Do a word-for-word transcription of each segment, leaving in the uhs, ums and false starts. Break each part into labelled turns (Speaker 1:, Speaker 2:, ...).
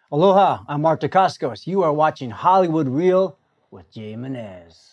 Speaker 1: Aloha, I'm Mark Dacascos. You are watching Hollywood Real with Jay Menez.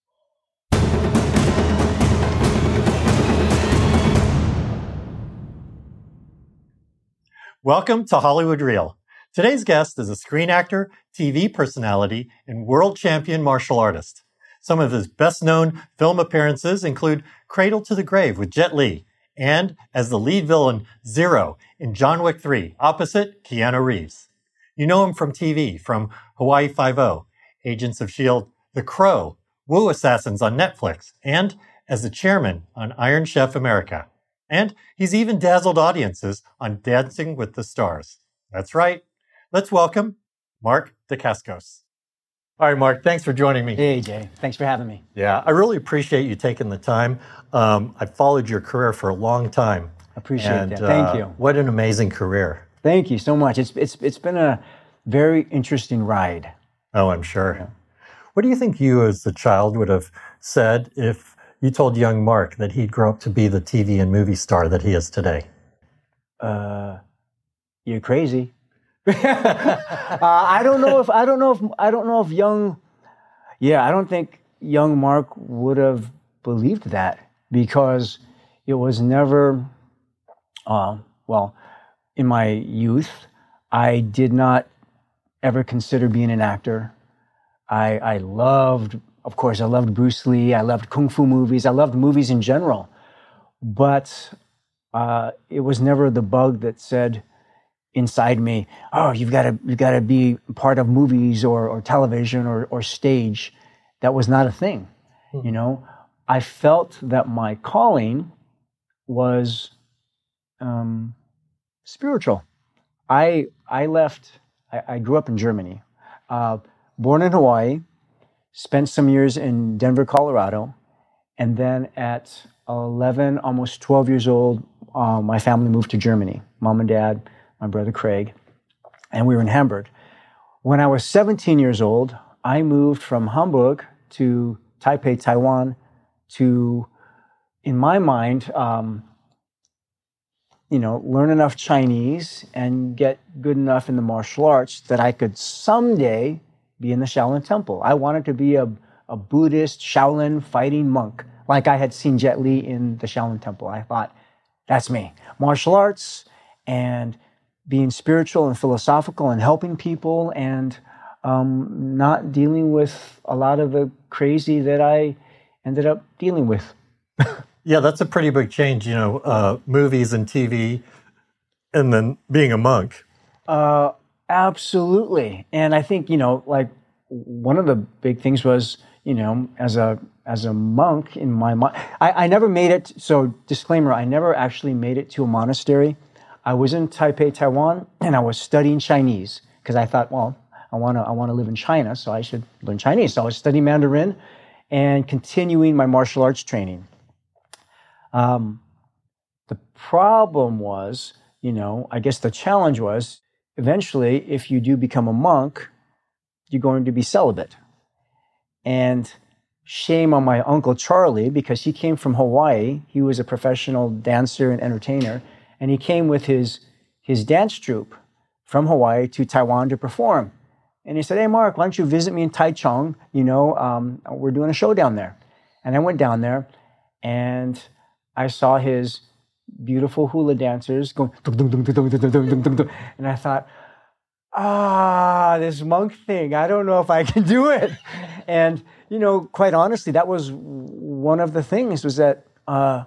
Speaker 2: Welcome to Hollywood Real. Today's guest is a screen actor, T V personality, and world champion martial artist. Some of his best-known film appearances include Cradle to the Grave with Jet Li and as the lead villain Zero in John Wick three, opposite Keanu Reeves. You know him from T V, from Hawaii Five-O, Agents of S H I E L D, The Crow, Wu Assassins on Netflix, and as the chairman on Iron Chef America. And he's even dazzled audiences on Dancing with the Stars. That's right. Let's welcome Mark Dacascos. All right, Mark, thanks for joining me.
Speaker 1: Hey, Jay. Thanks for having me.
Speaker 2: Yeah, I really appreciate you taking the time. Um, I've followed your career for a long time.
Speaker 1: Appreciate
Speaker 2: and,
Speaker 1: that. Thank
Speaker 2: uh,
Speaker 1: you.
Speaker 2: What an amazing career.
Speaker 1: Thank you so much. It's it's it's been a very interesting ride.
Speaker 2: Oh, I'm sure.
Speaker 1: Yeah.
Speaker 2: What do you think you as a child would have said if you told young Mark that he'd grow up to be the T V and movie star that he is today?
Speaker 1: Uh, you're crazy. uh, I don't know if I don't know if I don't know if young, yeah, I don't think young Mark would have believed that because it was never. Uh, well, in my youth, I did not ever consider being an actor. I I loved, of course, I loved Bruce Lee. I loved kung fu movies. I loved movies in general, but uh, it was never the bug that said inside me, "Oh, you've got to you've got to be part of movies or or television or or stage." That was not a thing, hmm. you know. I felt that my calling was um, spiritual. I I left. I, I grew up in Germany, uh, born in Hawaii, spent some years in Denver, Colorado, and then at eleven, almost twelve years old, uh, my family moved to Germany. Mom and dad, my brother Craig, and we were in Hamburg. When I was seventeen years old, I moved from Hamburg to Taipei, Taiwan, to, in my mind, um, you know, learn enough Chinese and get good enough in the martial arts that I could someday be in the Shaolin Temple. I wanted to be a, a Buddhist Shaolin fighting monk, like I had seen Jet Li in the Shaolin Temple. I thought, that's me. Martial arts and being spiritual and philosophical and helping people and um, not dealing with a lot of the crazy that I ended up dealing with.
Speaker 2: Yeah, that's a pretty big change, you know, uh, movies and T V, and then being a monk.
Speaker 1: Uh, absolutely. And I think, you know, like one of the big things was, you know, as a as a monk in my mind, I, I never made it. So disclaimer, I never actually made it to a monastery. I was in Taipei, Taiwan, and I was studying Chinese because I thought, well, I want to I want to live in China, so I should learn Chinese. So I was studying Mandarin and continuing my martial arts training. Um, the problem was, you know, I guess the challenge was, eventually, if you do become a monk, you're going to be celibate. And shame on my Uncle Charlie, because he came from Hawaii. He was a professional dancer and entertainer, and he came with his, his dance troupe from Hawaii to Taiwan to perform. And he said, hey, Mark, why don't you visit me in Taichung? You know, um, we're doing a show down there. And I went down there, and I saw his beautiful hula dancers going, dum, dum, dum, dum, dum, dum, dum, dum, and I thought, ah, this monk thing, I don't know if I can do it. And, you know, quite honestly, that was one of the things was that, uh,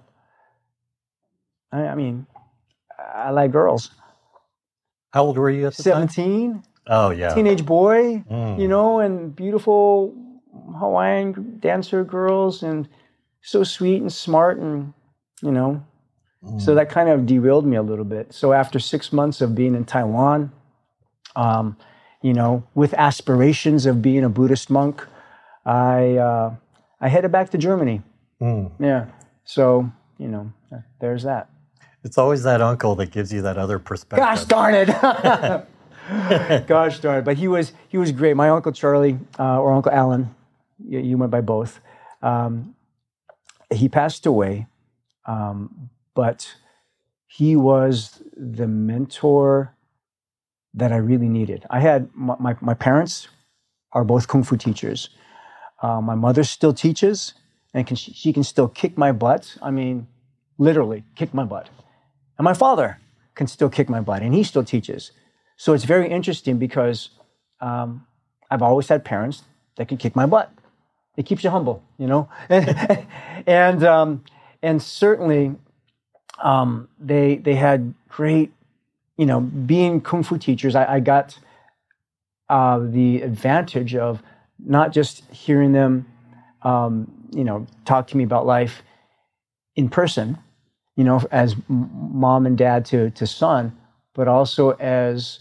Speaker 1: I, I mean, I like girls.
Speaker 2: How old were you at the
Speaker 1: seventeen.
Speaker 2: time? Oh, yeah.
Speaker 1: Teenage boy,
Speaker 2: mm.
Speaker 1: you know, and beautiful Hawaiian dancer girls, and so sweet and smart, and, you know, mm. so that kind of derailed me a little bit. So after six months of being in Taiwan, um, you know, with aspirations of being a Buddhist monk, I uh, I headed back to Germany. Mm. Yeah. So, you know, there's that.
Speaker 2: It's always that uncle that gives you that other perspective.
Speaker 1: Gosh darn it. Gosh darn it. But he was he was great. My Uncle Charlie, uh, or Uncle Alan, you, you went by both. Um, he passed away, um, but he was the mentor that I really needed. I had my, my, my parents are both Kung Fu teachers. Uh, my mother still teaches, and can, she, she can still kick my butt. I mean, literally kick my butt. And my father can still kick my butt, and he still teaches. So it's very interesting because um, I've always had parents that can kick my butt. It keeps you humble, you know? and um, and certainly um, they they had great, you know, being Kung Fu teachers, I, I got uh, the advantage of not just hearing them, um, you know, talk to me about life in person, you know, as mom and dad to, to son, but also as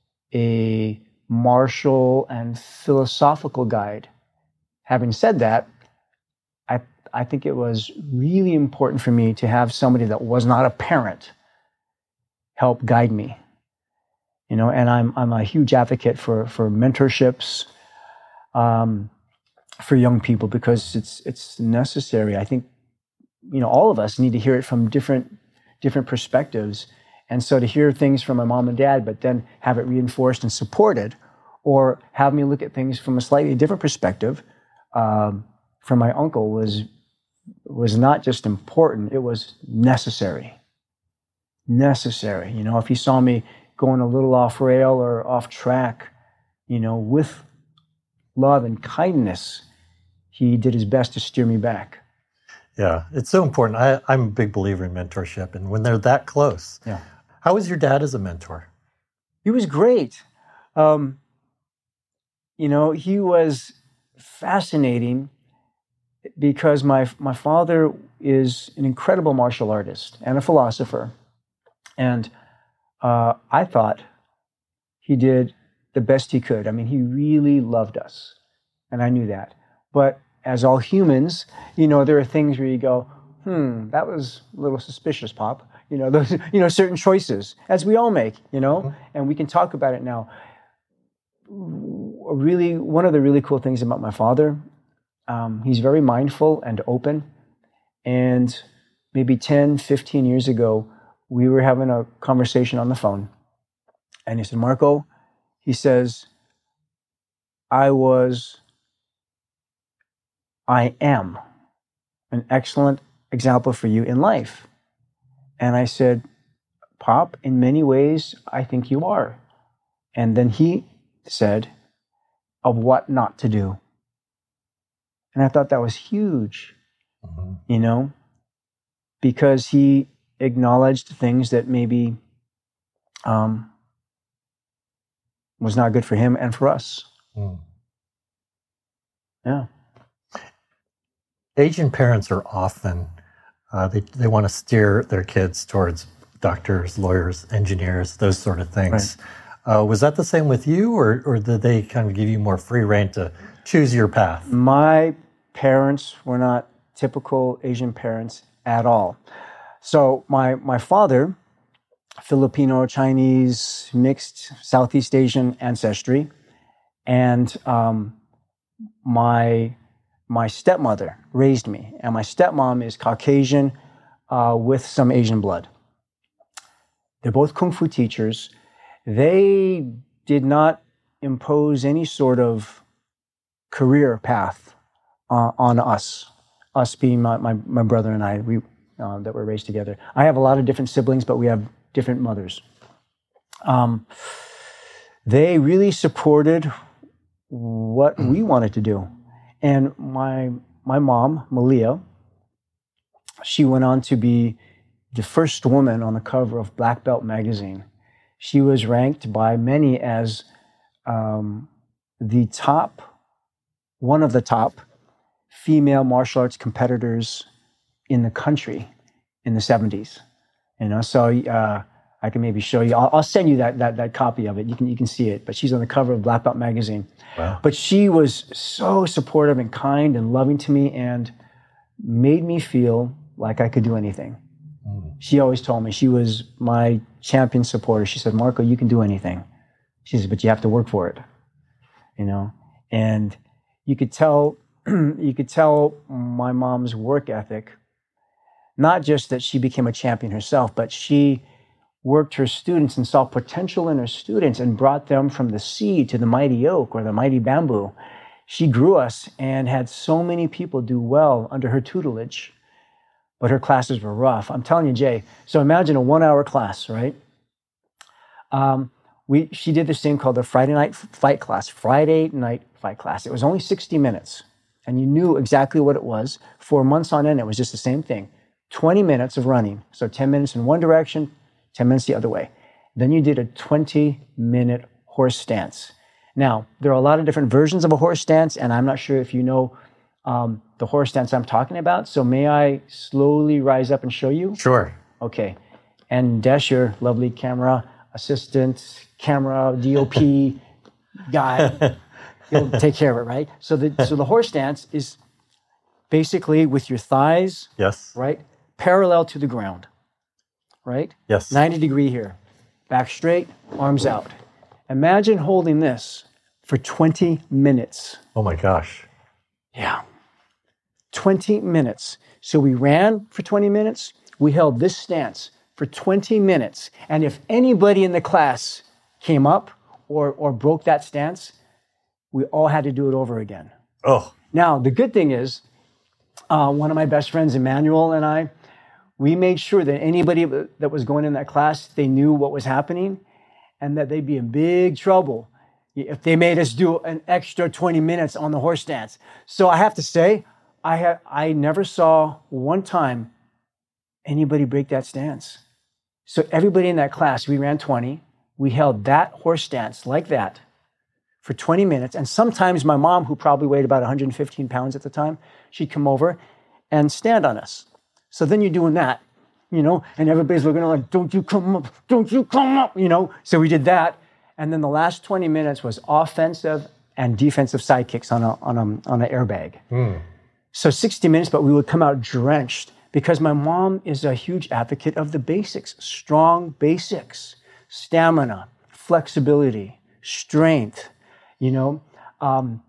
Speaker 1: a martial and philosophical guide. Having said that, I I think it was really important for me to have somebody that was not a parent help guide me. You know, and I'm I'm a huge advocate for for mentorships um, for young people because it's it's necessary. I think, you know, all of us need to hear it from different different perspectives. And so to hear things from my mom and dad, but then have it reinforced and supported, or have me look at things from a slightly different perspective um, from my uncle was was not just important, it was necessary. Necessary. You know, if he saw me going a little off rail or off track, you know, with love and kindness, he did his best to steer me back.
Speaker 2: Yeah, it's so important. I, I'm a big believer in mentorship, and when they're that close.
Speaker 1: Yeah.
Speaker 2: How was your dad as a mentor?
Speaker 1: He was great. Um, you know, he was fascinating because my my father is an incredible martial artist and a philosopher. And uh, I thought he did the best he could. I mean, he really loved us, and I knew that. But as all humans, you know, there are things where you go, hmm, that was a little suspicious, Pop. You know, those, you know, certain choices, as we all make, you know, mm-hmm. and we can talk about it now. Really, one of the really cool things about my father, um, he's very mindful and open. And maybe ten, fifteen years ago, we were having a conversation on the phone. And he said, Marco, he says, I was, I am an excellent example for you in life. And I said, Pop, in many ways, I think you are. And then he said, of what not to do. And I thought that was huge, mm-hmm. you know, because he acknowledged things that maybe um, was not good for him and for us. Mm. Yeah.
Speaker 2: Asian parents are often, uh, they, they want to steer their kids towards doctors, lawyers, engineers, those sort of things. Right. Uh, was that the same with you, or, or did they kind of give you more free rein to choose your path?
Speaker 1: My parents were not typical Asian parents at all. So my my father, Filipino, Chinese, mixed Southeast Asian ancestry, and um, my my stepmother raised me, and my stepmom is Caucasian uh, with some Asian blood. They're both Kung Fu teachers. They did not impose any sort of career path uh, on us, us being my, my, my brother and I, we uh, that were raised together. I have a lot of different siblings, but we have different mothers. Um, they really supported what we wanted to do. And my my mom, Malia, she went on to be the first woman on the cover of Black Belt magazine. She was ranked by many as um, the top, one of the top female martial arts competitors in the country in the seventies. You know, so uh, I can maybe show you. I'll, I'll send you that, that that copy of it. You can you can see it. But she's on the cover of Black Belt magazine.
Speaker 2: Wow.
Speaker 1: But she was so supportive and kind and loving to me, and made me feel like I could do anything. Mm. She always told me, she was my champion supporter. She said, Marco, you can do anything. She said, but you have to work for it. You know, and you could tell you could tell my mom's work ethic. Not just that she became a champion herself, but she worked her students and saw potential in her students and brought them from the seed to the mighty oak or the mighty bamboo. She grew us and had so many people do well under her tutelage, but her classes were rough. I'm telling you, Jay, so imagine a one-hour class, right? Um, we She did this thing called the Friday night fight class, Friday night fight class. It was only sixty minutes, and you knew exactly what it was. For months on end, it was just the same thing. twenty minutes of running, so ten minutes in one direction, ten minutes the other way. Then you did a twenty-minute horse stance. Now, there are a lot of different versions of a horse stance, and I'm not sure if you know um, the horse stance I'm talking about, so may I slowly rise up and show you?
Speaker 2: Sure.
Speaker 1: Okay. And Desh, your lovely camera assistant, camera D O P guy, he'll take care of it, right? So the so the horse stance is basically with your thighs,
Speaker 2: yes,
Speaker 1: right, parallel to the ground, right?
Speaker 2: Yes.
Speaker 1: ninety degree here, back straight, arms out. Imagine holding this for twenty minutes.
Speaker 2: Oh my gosh.
Speaker 1: Yeah. twenty minutes. So we ran for twenty minutes. We held this stance for twenty minutes. And if anybody in the class came up or, or broke that stance, we all had to do it over again.
Speaker 2: Oh.
Speaker 1: Now, the good thing is, uh, one of my best friends, Emmanuel, and I, we made sure that anybody that was going in that class, they knew what was happening and that they'd be in big trouble if they made us do an extra twenty minutes on the horse stance. So I have to say, I have I never saw one time anybody break that stance. So everybody in that class, we ran twenty. We held that horse stance like that for twenty minutes. And sometimes my mom, who probably weighed about one hundred fifteen pounds at the time, she'd come over and stand on us. So then you're doing that, you know, and everybody's looking like, don't you come up, don't you come up, you know. So we did that. And then the last twenty minutes was offensive and defensive side kicks on a, on a, on an airbag. Mm. So sixty minutes, but we would come out drenched because my mom is a huge advocate of the basics, strong basics, stamina, flexibility, strength, you know, um,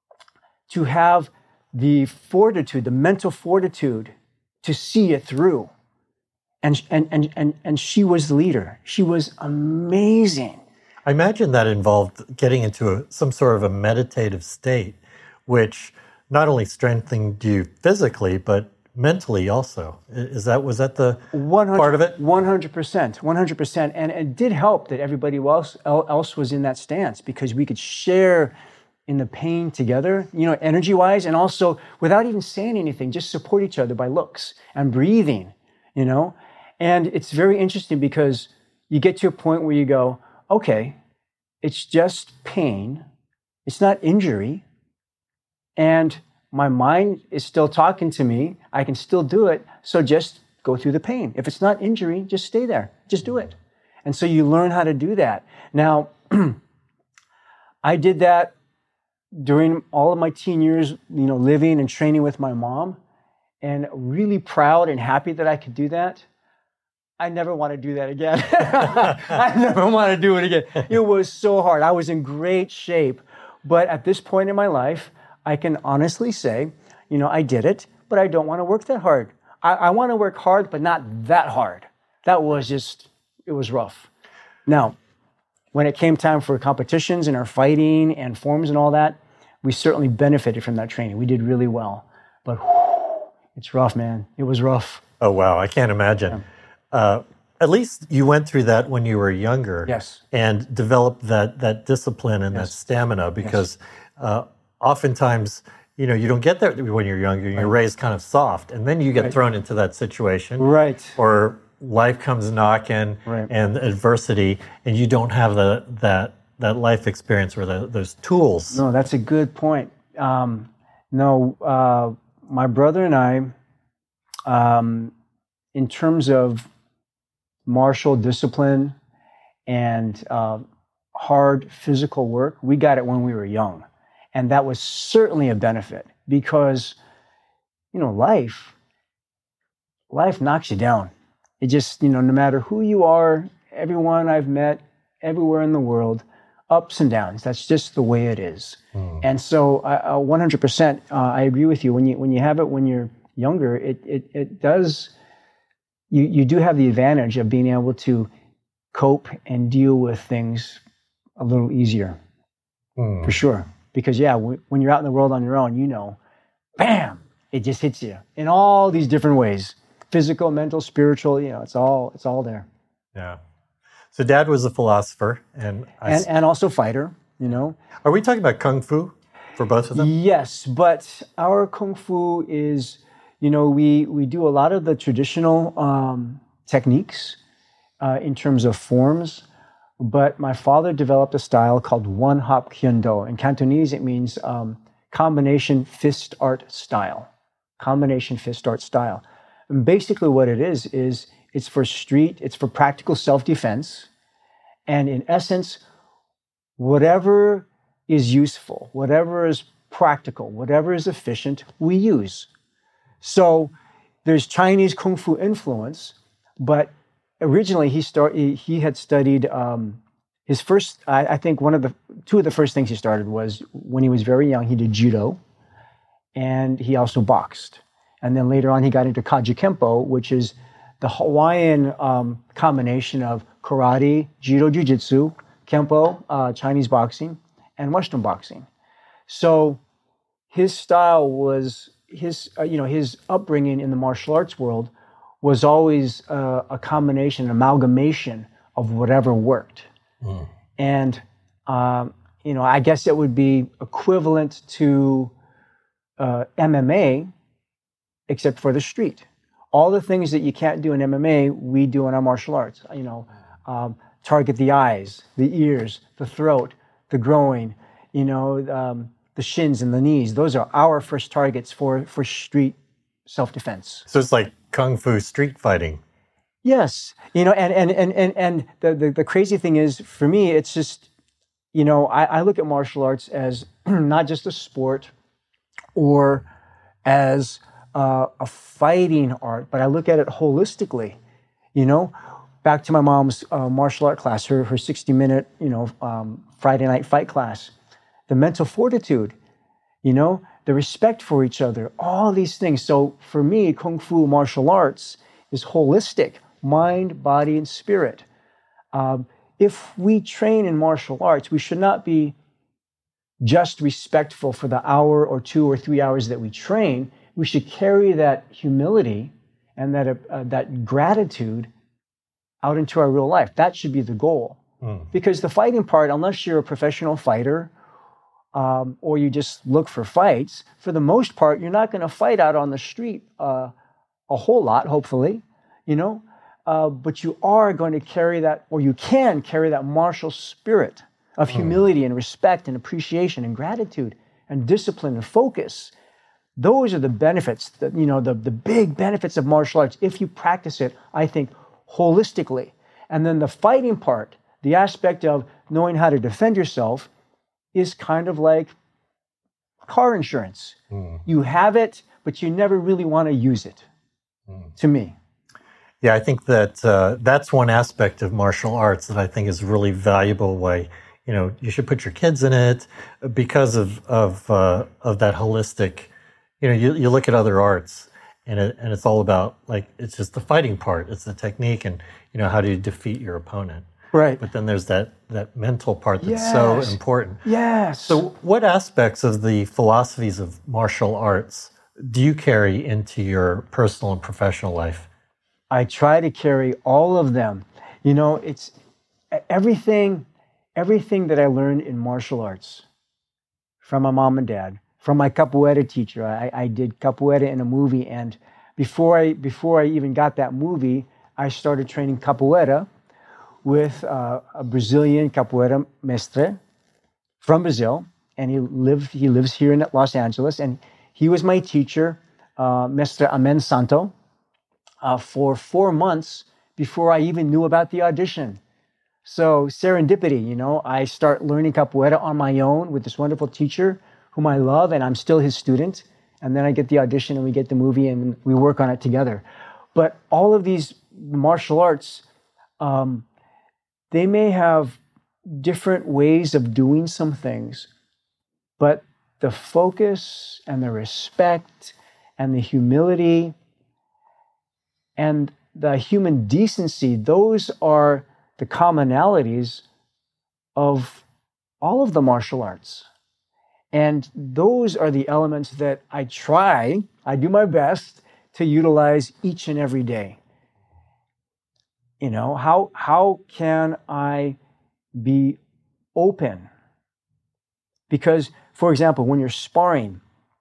Speaker 1: to have the fortitude, the mental fortitude to see it through. And, and, and, and, and she was the leader. She was amazing.
Speaker 2: I imagine that involved getting into a, some sort of a meditative state, which not only strengthened you physically, but mentally also. Is that, was that the part of it?
Speaker 1: one hundred percent, one hundred percent. And it did help that everybody else, else was in that stance because we could share in the pain together, you know, energy-wise, and also without even saying anything, just support each other by looks and breathing, you know? And it's very interesting because you get to a point where you go, okay, it's just pain. It's not injury. And my mind is still talking to me. I can still do it. So just go through the pain. If it's not injury, just stay there. Just do it. And so you learn how to do that. Now, I did that during all of my teen years, you know, living and training with my mom, and really proud and happy that I could do that. I never want to do that again. I never want to do it again. It was so hard. I was in great shape. But at this point in my life, I can honestly say, you know, I did it, but I don't want to work that hard. I, I want to work hard, but not that hard. That was just, it was rough. Now, when it came time for competitions and our fighting and forms and all that, we certainly benefited from that training. We did really well. But whew, it's rough, man. It was rough.
Speaker 2: Oh, wow. I can't imagine. Yeah. Uh, at least you went through that when you were younger.
Speaker 1: Yes.
Speaker 2: And developed that that discipline and yes. that stamina because yes. uh, oftentimes, you know, you don't get that when you're younger. You're right. raised kind of soft. And then you get right. thrown into that situation.
Speaker 1: Right.
Speaker 2: Or life comes knocking right. and adversity, and you don't have the, that that life experience or the, those tools.
Speaker 1: No, that's a good point. Um, no, uh, my brother and I, um, in terms of martial discipline and uh, hard physical work, we got it when we were young. And that was certainly a benefit because, you know, life, life knocks you down. It just, you know, no matter who you are, everyone I've met everywhere in the world, ups and downs. That's just the way it is. Mm. And so uh, one hundred percent, uh, I agree with you. When you when you have it when you're younger, it it, it does, you, you do have the advantage of being able to cope and deal with things a little easier,
Speaker 2: Hmm.
Speaker 1: for sure. Because yeah, w- when you're out in the world on your own, you know, bam, it just hits you in all these different ways: physical, mental, spiritual. You know, it's all it's all there.
Speaker 2: Yeah. So Dad was a philosopher, and I.
Speaker 1: And
Speaker 2: s-
Speaker 1: and also fighter. You know.
Speaker 2: Are we talking about kung fu for both of them?
Speaker 1: Yes, but our kung fu is, you know, we we do a lot of the traditional um, techniques uh, in terms of forms. But my father developed a style called One Hop Kyun Do. In Cantonese, it means um, combination fist art style. Combination fist art style. And basically, what it is is it's for street, it's for practical self-defense, and in essence, whatever is useful, whatever is practical, whatever is efficient, we use. So there's Chinese kung fu influence, but originally he start he, he had studied um, his first. I, I think one of the two of the first things he started was when he was very young. He did judo, and he also boxed. And then later on, he got into Kaji Kempo, which is the Hawaiian um, combination of karate, judo, jiu-jitsu, Kempo, uh, Chinese boxing, and Western boxing. So his style was his, uh, you know, his upbringing in the martial arts world was always uh, a combination, an amalgamation of whatever worked.
Speaker 2: Mm.
Speaker 1: And, um, you know, I guess it would be equivalent to uh, M M A, except for the street. All the things that you can't do in M M A, we do in our martial arts. You know, um, target the eyes, the ears, the throat, the groin, you know, um, the shins and the knees. Those are our first targets for, for street self-defense.
Speaker 2: So it's like kung fu street fighting.
Speaker 1: Yes. You know, and and and and, and the, the, the crazy thing is, for me, it's just, you know, I, I look at martial arts as not just a sport or as uh, a fighting art, but I look at it holistically. You know, back to my mom's uh, martial art class, her her sixty minute, you know, um, Friday night fight class, the mental fortitude, you know, the respect for each other, all these things. So for me, Kung Fu martial arts is holistic, mind, body, and spirit. Um, if we train in martial arts, we should not be just respectful for the hour or two or three hours that we train. We should carry that humility and that uh, that gratitude out into our real life. That should be the goal. Mm. Because the fighting part, unless you're a professional fighter um, or you just look for fights, for the most part, you're not going to fight out on the street uh, a whole lot, hopefully, you know. Uh, but you are going to carry that, or you can carry that martial spirit of humility mm. and respect and appreciation and gratitude and discipline and focus. Those are the benefits, that, you know, the, the big benefits of martial arts if you practice it, I think, holistically. And then the fighting part, the aspect of knowing how to defend yourself, is kind of like car insurance. Mm. You have it, but you never really want to use it, mm. to me.
Speaker 2: Yeah, I think that uh, that's one aspect of martial arts that I think is a really valuable way. You know, you should put your kids in it because of of uh, of that holistic. You know, you, you look at other arts, and it, and it's all about, like, it's just the fighting part, it's the technique, and, you know, how do you defeat your opponent?
Speaker 1: Right.
Speaker 2: But then there's that that mental part that's
Speaker 1: yes.
Speaker 2: so important.
Speaker 1: Yes.
Speaker 2: So, what aspects of the philosophies of martial arts do you carry into your personal and professional life?
Speaker 1: I try to carry all of them. You know, it's everything. Everything that I learned in martial arts from my mom and dad, from my capoeira teacher. I, I did capoeira in a movie, and before I before I even got that movie, I started training capoeira with uh, a Brazilian capoeira mestre from Brazil, and he lived he lives here in Los Angeles, and he was my teacher, uh, Mestre Amen Santo, uh, for four months before I even knew about the audition. So serendipity, you know, I start learning capoeira on my own with this wonderful teacher whom I love, and I'm still his student. And then I get the audition and we get the movie and we work on it together. But all of these martial arts, um, they may have different ways of doing some things, but the focus and the respect and the humility and the human decency, those are the commonalities of all of the martial arts. And those are the elements that I try, I do my best to utilize each and every day. You know, how, how can I be open? Because, for example, when you're sparring,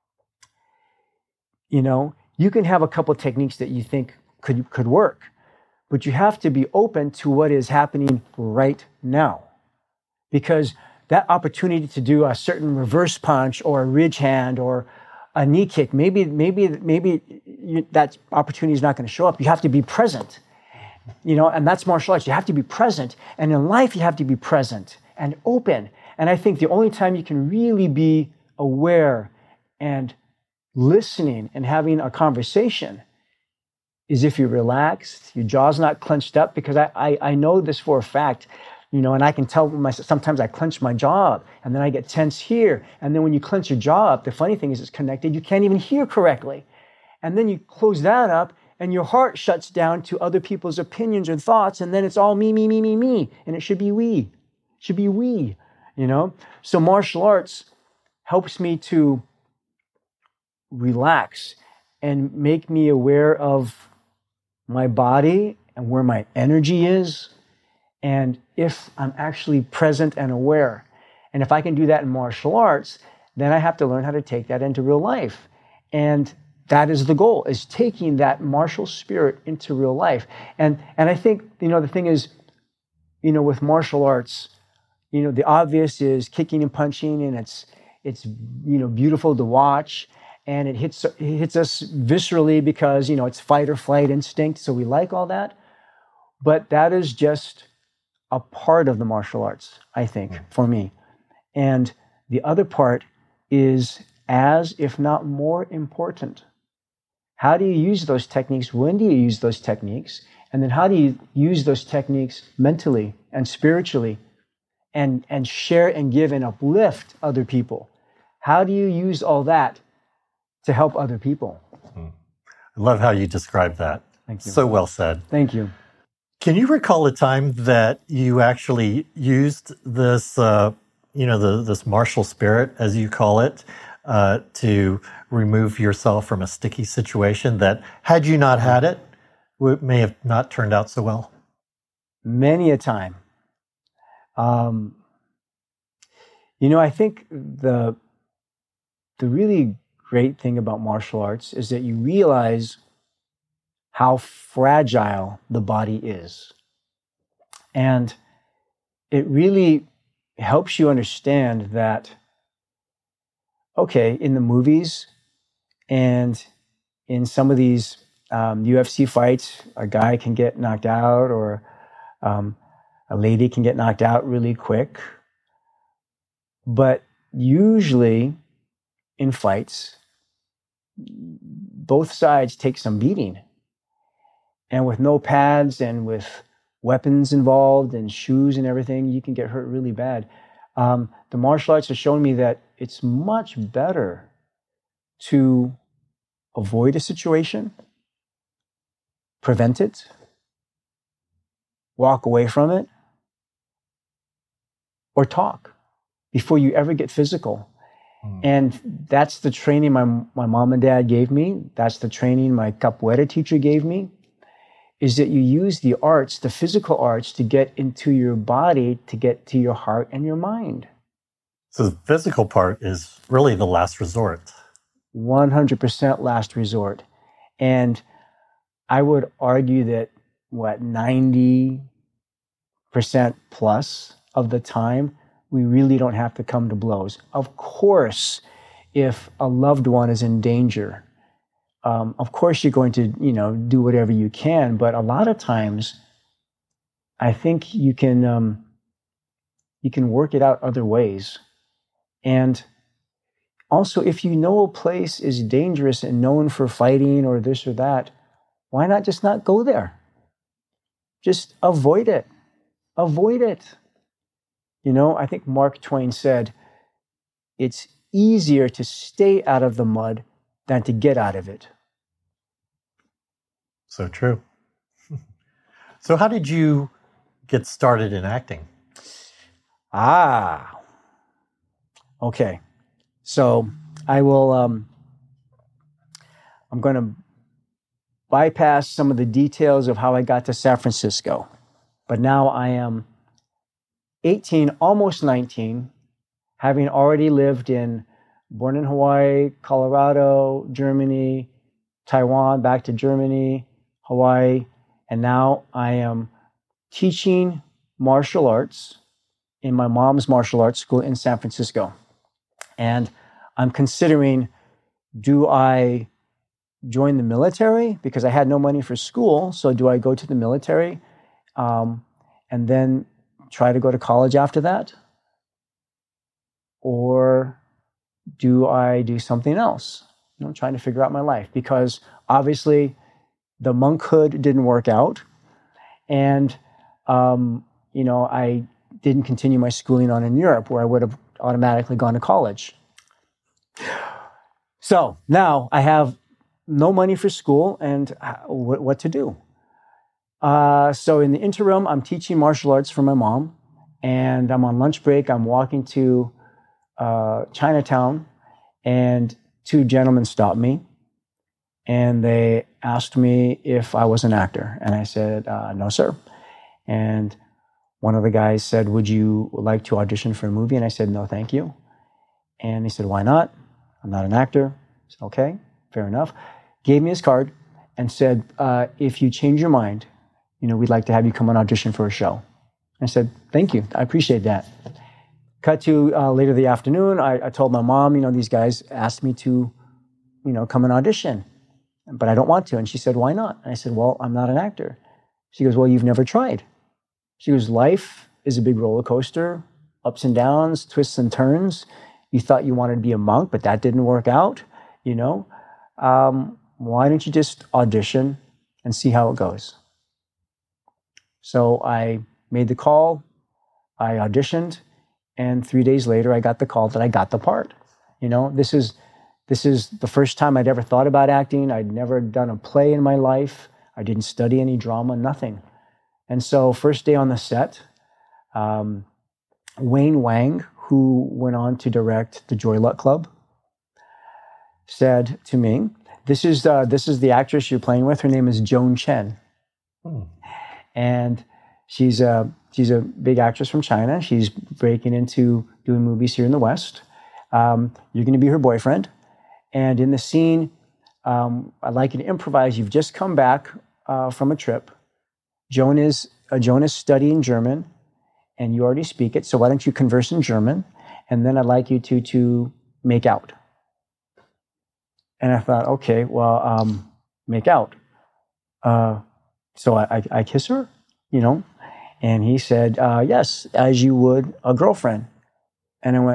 Speaker 1: you know, you can have a couple techniques that you think could, could work, but you have to be open to what is happening right now. Because that opportunity to do a certain reverse punch or a ridge hand or a knee kick, maybe, maybe, maybe you, that opportunity is not going to show up. You have to be present, you know, and that's martial arts. You have to be present. And in life, you have to be present and open. And I think the only time you can really be aware and listening and having a conversation is if you're relaxed, your jaw's not clenched up, because I, I, I know this for a fact. You know, and I can tell myself, sometimes I clench my jaw up and then I get tense here. And then when you clench your jaw up, the funny thing is it's connected. You can't even hear correctly. And then you close that up and your heart shuts down to other people's opinions and thoughts. And then it's all me, me, me, me, me. And it should be we. It should be we, you know? So martial arts helps me to relax and make me aware of my body and where my energy is. And if I'm actually present and aware, and if I can do that in martial arts, then I have to learn how to take that into real life. And that is the goal, is taking that martial spirit into real life. And and I think, you know, the thing is, you know, with martial arts, you know, the obvious is kicking and punching, and it's it's you know beautiful to watch, and it hits it hits us viscerally because, you know, it's fight or flight instinct, so we like all that. But that is just a part of the martial arts, I think, for me. And the other part is as, if not more important. How do you use those techniques? When do you use those techniques? And then how do you use those techniques mentally and spiritually and, and share and give and uplift other people? How do you use all that to help other people?
Speaker 2: I love how you described that.
Speaker 1: Thank you.
Speaker 2: So well said.
Speaker 1: Thank you.
Speaker 2: Can you recall a time that you actually used this, uh, you know, the, this martial spirit, as you call it, uh, to remove yourself from a sticky situation that, had you not had it, may have not turned out so well?
Speaker 1: Many a time. Um, you know, I think the the really great thing about martial arts is that you realize how fragile the body is. And it really helps you understand that, okay, in the movies and in some of these um, U F C fights, a guy can get knocked out or um, a lady can get knocked out really quick. But usually in fights, both sides take some beating. And with no pads and with weapons involved and shoes and everything, you can get hurt really bad. Um, the martial arts have shown me that it's much better to avoid a situation, prevent it, walk away from it, or talk before you ever get physical. Mm. And that's the training my, my mom and dad gave me. That's the training my capoeira teacher gave me. Is that you use the arts, the physical arts, to get into your body, to get to your heart and your mind.
Speaker 2: So the physical part is really the last resort.
Speaker 1: one hundred percent last resort. And I would argue that, what, ninety percent plus of the time, we really don't have to come to blows. Of course, if a loved one is in danger, Um, of course, you're going to, you know, do whatever you can. But a lot of times, I think you can um, you can work it out other ways. And also, if you know a place is dangerous and known for fighting or this or that, why not just not go there? Just avoid it. Avoid it. You know, I think Mark Twain said, "It's easier to stay out of the mud than to get out of it."
Speaker 2: So true. So how did you get started in acting?
Speaker 1: Ah, okay. So I will, um, I'm going to bypass some of the details of how I got to San Francisco. But now I am eighteen, almost nineteen, having already lived in, born in Hawaii, Colorado, Germany, Taiwan, back to Germany, Hawaii, and now I am teaching martial arts in my mom's martial arts school in San Francisco. And I'm considering, do I join the military? Because I had no money for school, so do I go to the military um, and then try to go to college after that? Or do I do something else? You know, trying to figure out my life, because obviously the monkhood didn't work out, and um, you know, I didn't continue my schooling on in Europe, where I would have automatically gone to college. So now I have no money for school, and what, what to do? Uh, so in the interim, I'm teaching martial arts for my mom, and I'm on lunch break. I'm walking to uh, Chinatown, and two gentlemen stopped me, and they asked me if I was an actor, and I said, uh, no, sir. And one of the guys said, would you like to audition for a movie? And I said, no, thank you. And he said, why not? I'm not an actor. I said, okay, fair enough. Gave me his card and said, uh, if you change your mind, you know, we'd like to have you come and audition for a show. I said, thank you, I appreciate that. Cut to uh, later the afternoon, I, I told my mom, you know, these guys asked me to, you know, come and audition, but I don't want to. And she said, why not? And I said, well, I'm not an actor. She goes, well, you've never tried. She goes, life is a big roller coaster, ups and downs, twists and turns. You thought you wanted to be a monk, but that didn't work out, you know. Um, why don't you just audition and see how it goes? So I made the call, I auditioned, and three days later I got the call that I got the part. You know, this is this is the first time I'd ever thought about acting. I'd never done a play in my life. I didn't study any drama, nothing. And so first day on the set, um, Wayne Wang, who went on to direct The Joy Luck Club, said to me, this is uh, this is the actress you're playing with. Her name is Joan Chen. Hmm. And she's a, she's a big actress from China. She's breaking into doing movies here in the West. Um, you're going to be her boyfriend. And in the scene, um, I'd like you to improvise. You've just come back uh, from a trip. Joan is, uh, Joan is studying German, and you already speak it. So why don't you converse in German? And then I'd like you to, to make out. And I thought, okay, well, um, make out. Uh, so I, I, I kiss her, you know? And he said, uh, yes, as you would a girlfriend. And I went,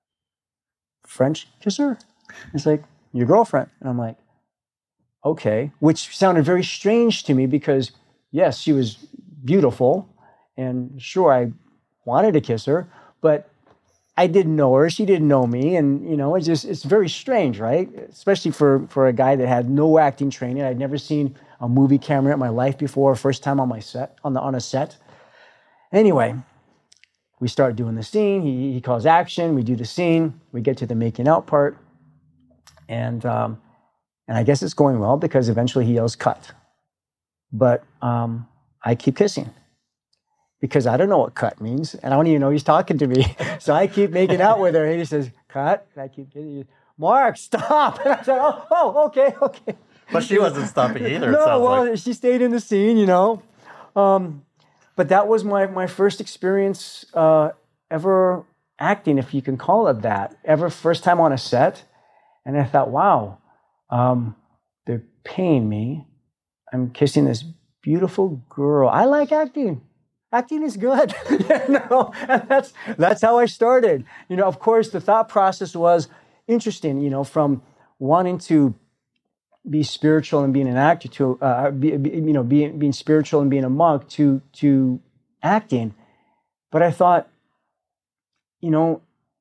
Speaker 1: French kisser? He's like, your girlfriend. And I'm like, okay, which sounded very strange to me because, yes, she was beautiful. And sure, I wanted to kiss her, but I didn't know her. She didn't know me. And, you know, it's just, it's very strange, right? Especially for, for a guy that had no acting training. I'd never seen a movie camera in my life before, first time on my set, on the, on a set. Anyway, we start doing the scene. He, he calls action. We do the scene. We get to the making out part. And, um, and I guess it's going well because eventually he yells, cut. But um, I keep kissing because I don't know what cut means. And I don't even know he's talking to me. So I keep making out with her. And he says, cut. And I keep kissing. Mark, stop. And I said, oh, oh, okay, okay.
Speaker 2: But she wasn't stopping either,
Speaker 1: no,
Speaker 2: it sounds
Speaker 1: well,
Speaker 2: like.
Speaker 1: She stayed in the scene, you know. Um, but that was my, my first experience uh, ever acting, if you can call it that. Ever first time on a set. And I thought, wow, um, they're paying me. I'm kissing this beautiful girl. I like acting. Acting is good. you know, and that's that's how I started. You know, of course, the thought process was interesting. You know, from wanting to be spiritual and being an actor to, uh, be, be, you know, being being spiritual and being a monk to to acting. But I thought, you know,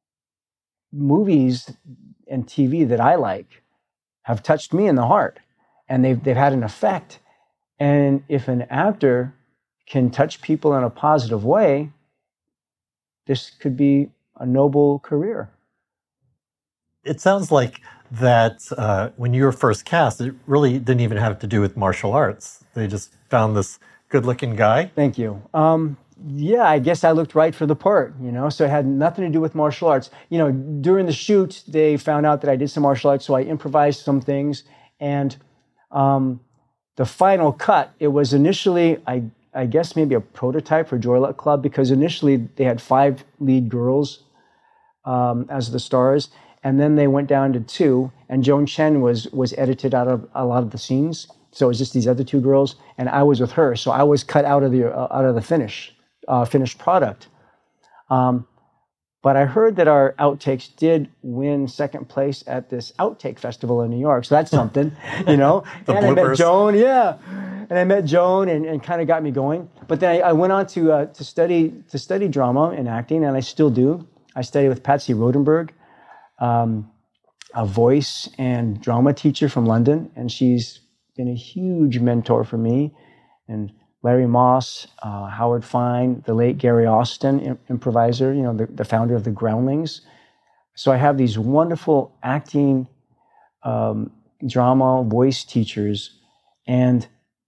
Speaker 1: movies and T V that I like have touched me in the heart, and they've they've had an effect. And if an actor can touch people in a positive way, this could be a noble career.
Speaker 2: It sounds like that uh, when you were first cast, it really didn't even have to do with martial arts. They just found this good-looking guy.
Speaker 1: Thank you. Um, yeah, I guess I looked right for the part, you know, so it had nothing to do with martial arts. You know, during the shoot, they found out that I did some martial arts, so I improvised some things. And um, the final cut, it was initially, I, I guess, maybe a prototype for Joy Luck Club, because initially they had five lead girls um, as the stars. And then they went down to two, and Joan Chen was was edited out of a lot of the scenes. So it was just these other two girls, and I was with her. So I was cut out of the uh, out of the finish, uh, finished product. Um, but I heard that our outtakes did win second place at this outtake festival in New York. So that's something, you know.
Speaker 2: the
Speaker 1: and
Speaker 2: bloopers.
Speaker 1: I met Joan, yeah, and I met Joan, and, and kind of got me going. But then I, I went on to uh, to study to study drama and acting, and I still do. I study with Patsy Rodenberg. Um, a voice and drama teacher from London, and she's been a huge mentor for me. And Larry Moss, uh, Howard Fine, the late Gary Austin, im- improviser, you know, the, the founder of the Groundlings. So I have these wonderful acting, um, drama, voice teachers. And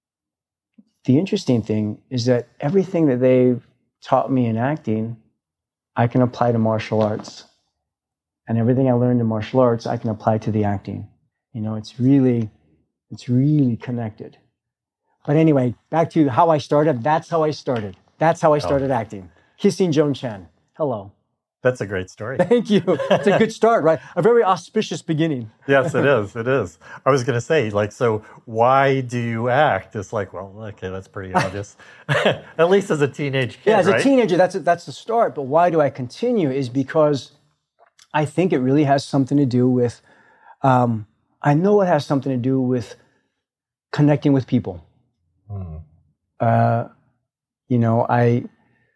Speaker 1: the interesting thing is that everything that they've taught me in acting, I can apply to martial arts. And everything I learned in martial arts, I can apply to the acting. You know, it's really, it's really connected. But anyway, back to how I started. That's how I started. That's how I started oh. acting. Kissing Joan Chen. Hello.
Speaker 2: That's a great story.
Speaker 1: Thank you. It's a good start, right? A very auspicious beginning.
Speaker 2: Yes, it is. It is. I was going to say, like, so why do you act? It's like, well, okay, that's pretty obvious. At least as a teenage kid,
Speaker 1: Yeah, as
Speaker 2: right?
Speaker 1: a teenager, that's a, that's the start. But why do I continue is because I think it really has something to do with, um, I know it has something to do with connecting with people. Mm. Uh, you know, I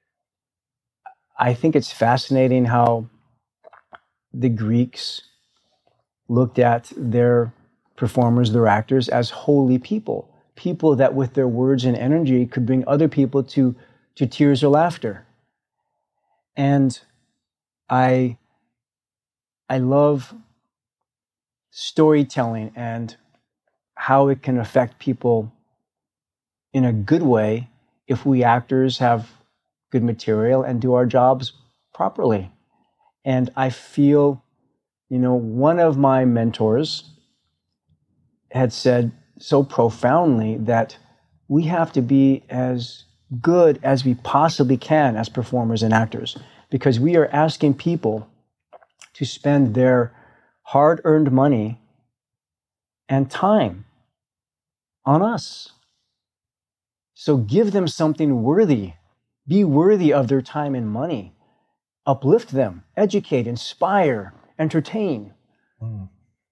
Speaker 1: I think it's fascinating how the Greeks looked at their performers, their actors, as holy people. People that with their words and energy could bring other people to, to tears or laughter. And I... I love storytelling and how it can affect people in a good way if we actors have good material and do our jobs properly. And I feel, you know, one of my mentors had said so profoundly that we have to be as good as we possibly can as performers and actors, because we are asking people to spend their hard-earned money and time on us. So give them something worthy. Be worthy of their time and money. Uplift them, educate, inspire, entertain. Mm.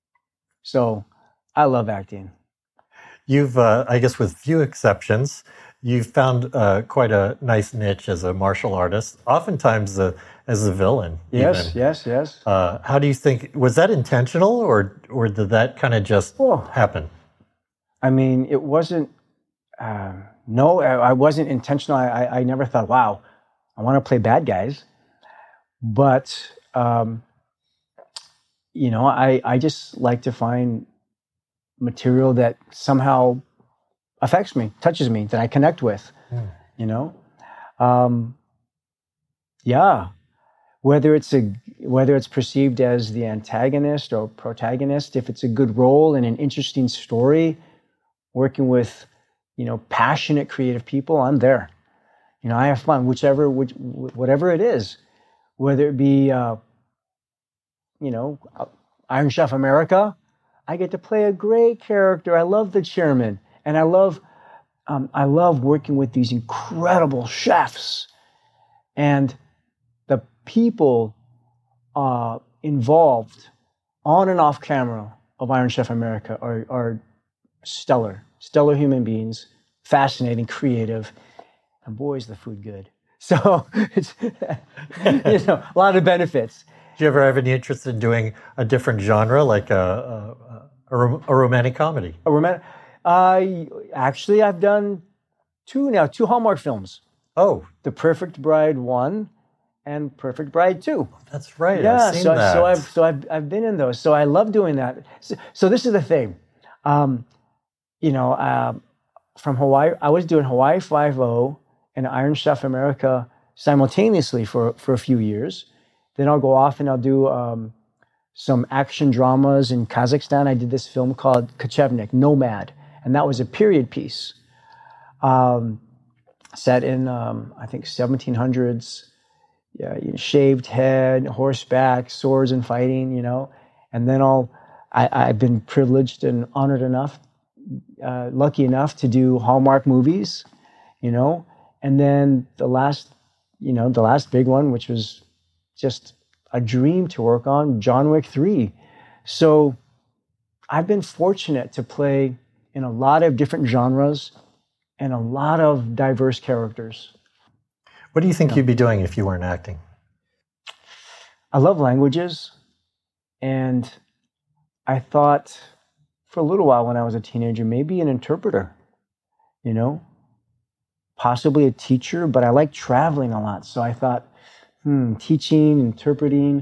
Speaker 1: So I love acting.
Speaker 2: You've, uh, I guess with few exceptions, you've found uh, quite a nice niche as a martial artist, oftentimes uh, as a villain.
Speaker 1: Yes,
Speaker 2: even.
Speaker 1: yes, yes.
Speaker 2: Uh, how do you think, was that intentional or or did that kind of just oh. happen?
Speaker 1: I mean, it wasn't, uh, no, I, I wasn't intentional. I, I, I never thought, wow, I want to play bad guys. But, um, you know, I, I just like to find material that somehow affects me, touches me, that I connect with, mm. you know? Um, yeah. Whether it's a whether it's perceived as the antagonist or protagonist, if it's a good role and an interesting story, working with, you know, passionate, creative people, I'm there. You know, I have fun, whichever, which, whatever it is, whether it be, uh, you know, Iron Chef America, I get to play a great character. I love the chairman, and I love, um, I love working with these incredible chefs, and the people uh, involved on and off camera of Iron Chef America are, are stellar, stellar human beings, fascinating, creative, and boy, is the food good. So it's, you know, a lot of benefits.
Speaker 2: Do you ever have any interest in doing a different genre, like a, a, a, a romantic comedy?
Speaker 1: A romantic, uh, actually, I've done two now, two Hallmark films.
Speaker 2: Oh,
Speaker 1: The Perfect Bride one and Perfect Bride two.
Speaker 2: that's right.
Speaker 1: Yeah,
Speaker 2: I've seen
Speaker 1: so,
Speaker 2: that.
Speaker 1: so I've so I've I've been in those. So I love doing that. So, so this is the thing. Um, you know, uh, from Hawaii, I was doing Hawaii Five-O and Iron Chef America simultaneously for, for a few years. Then I'll go off and I'll do um, some action dramas in Kazakhstan. I did this film called Kochevnik, Nomad, and that was a period piece um, set in, um, I think, seventeen hundreds, yeah, you know, shaved head, horseback, swords and fighting, you know. And then I'll, I, I've been privileged and honored enough, uh, lucky enough to do Hallmark movies, you know. And then the last, you know, the last big one, which was just a dream to work on, John Wick three. So I've been fortunate to play in a lot of different genres and a lot of diverse characters.
Speaker 2: What do you think you'd be doing if you weren't acting?
Speaker 1: I love languages, and I thought for a little while when I was a teenager, maybe an interpreter, you know, possibly a teacher, but I like traveling a lot. So I thought, hmm, teaching, interpreting.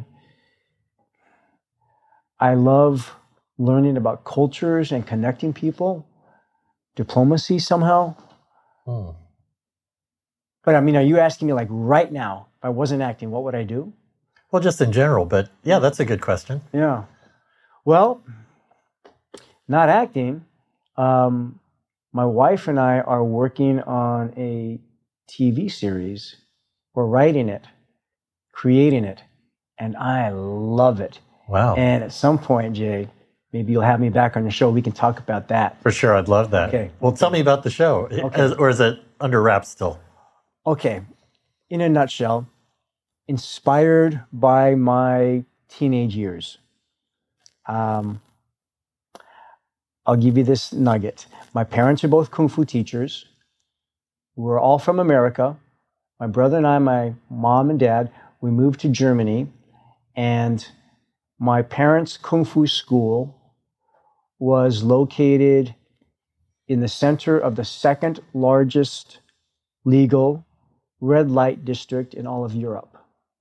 Speaker 1: I love learning about cultures and connecting people, diplomacy somehow.
Speaker 2: Hmm.
Speaker 1: But I mean, are you asking me like right now, if I wasn't acting, what would I do?
Speaker 2: Well, just in general, but yeah, that's a good question.
Speaker 1: Yeah. Well, not acting. Um, my wife and I are working on a T V series. We're writing it, creating it, and I love it.
Speaker 2: Wow.
Speaker 1: And at some point, Jay, maybe you'll have me back on your show. We can talk about that.
Speaker 2: For sure, I'd love that.
Speaker 1: Okay.
Speaker 2: Well, tell me about the show.
Speaker 1: Okay.
Speaker 2: Is- or is it under wraps still?
Speaker 1: Okay. In a nutshell, inspired by my teenage years. Um, I'll give you this nugget. My parents are both Kung Fu teachers. We're all from America. My brother and I, my mom and dad, we moved to Germany, and my parents' Kung Fu school was located in the center of the second largest legal red light district in all of Europe.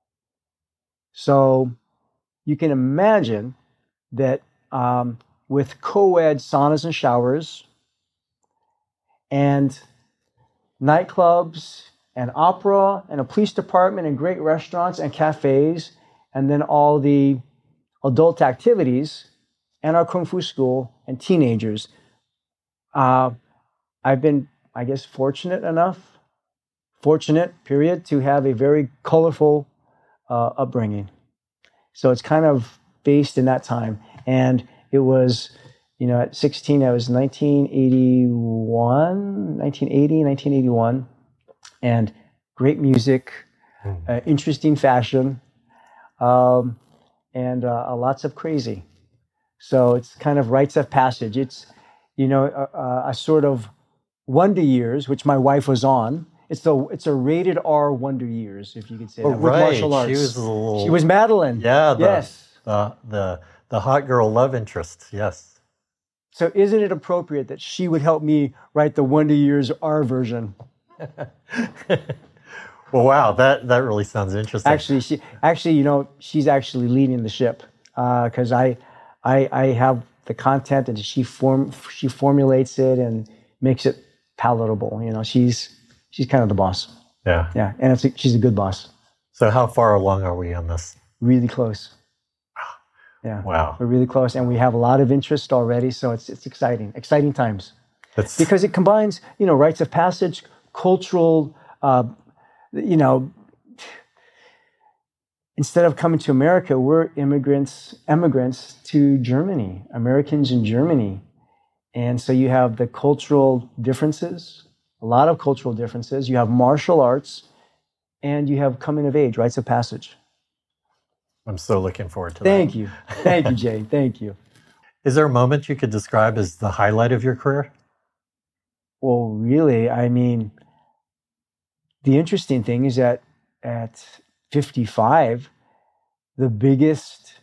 Speaker 1: So you can imagine that um, with co-ed saunas and showers and nightclubs and opera and a police department and great restaurants and cafes, and then all the adult activities and our Kung Fu school and teenagers. Uh, I've been, I guess, fortunate enough, fortunate, period, to have a very colorful uh, upbringing. So it's kind of based in that time. And it was, you know, at sixteen, I was nineteen eighty-one, nineteen eighty, nineteen eighty-one. And great music, uh, interesting fashion, um, and uh, lots of crazy. So it's kind of rites of passage. It's, you know, a, a sort of Wonder Years, which my wife was on. It's a it's a rated R Wonder Years, if you could say
Speaker 2: Oh,
Speaker 1: that, with
Speaker 2: right.
Speaker 1: martial arts.
Speaker 2: She was a little...
Speaker 1: She was Madeline.
Speaker 2: Yeah. The,
Speaker 1: yes.
Speaker 2: The, the, the hot girl love interest. Yes.
Speaker 1: So isn't it appropriate that she would help me write the Wonder Years R version?
Speaker 2: Well, wow, that, that really sounds interesting.
Speaker 1: Actually, she actually, you know, she's actually leading the ship because uh, I, I, I have the content and she form she formulates it and makes it palatable. You know, she's she's kind of the boss.
Speaker 2: Yeah,
Speaker 1: yeah, and it's a, she's a good boss.
Speaker 2: So, how far along are we on this?
Speaker 1: Really close. Yeah,
Speaker 2: wow,
Speaker 1: we're really close, and we have a lot of interest already. So it's it's exciting, exciting times.
Speaker 2: That's...
Speaker 1: Because it combines, you know, rites of passage, cultural, uh, you know, instead of coming to America, we're immigrants, immigrants to Germany, Americans in Germany. And so you have the cultural differences, a lot of cultural differences. You have martial arts, and you have coming of age, rites of passage.
Speaker 2: I'm so looking forward to that.
Speaker 1: Thank you. Thank you, Jay. Thank you.
Speaker 2: Is there a moment you could describe as the highlight of your career?
Speaker 1: Well, really, I mean, the interesting thing is that at fifty-five, the biggest,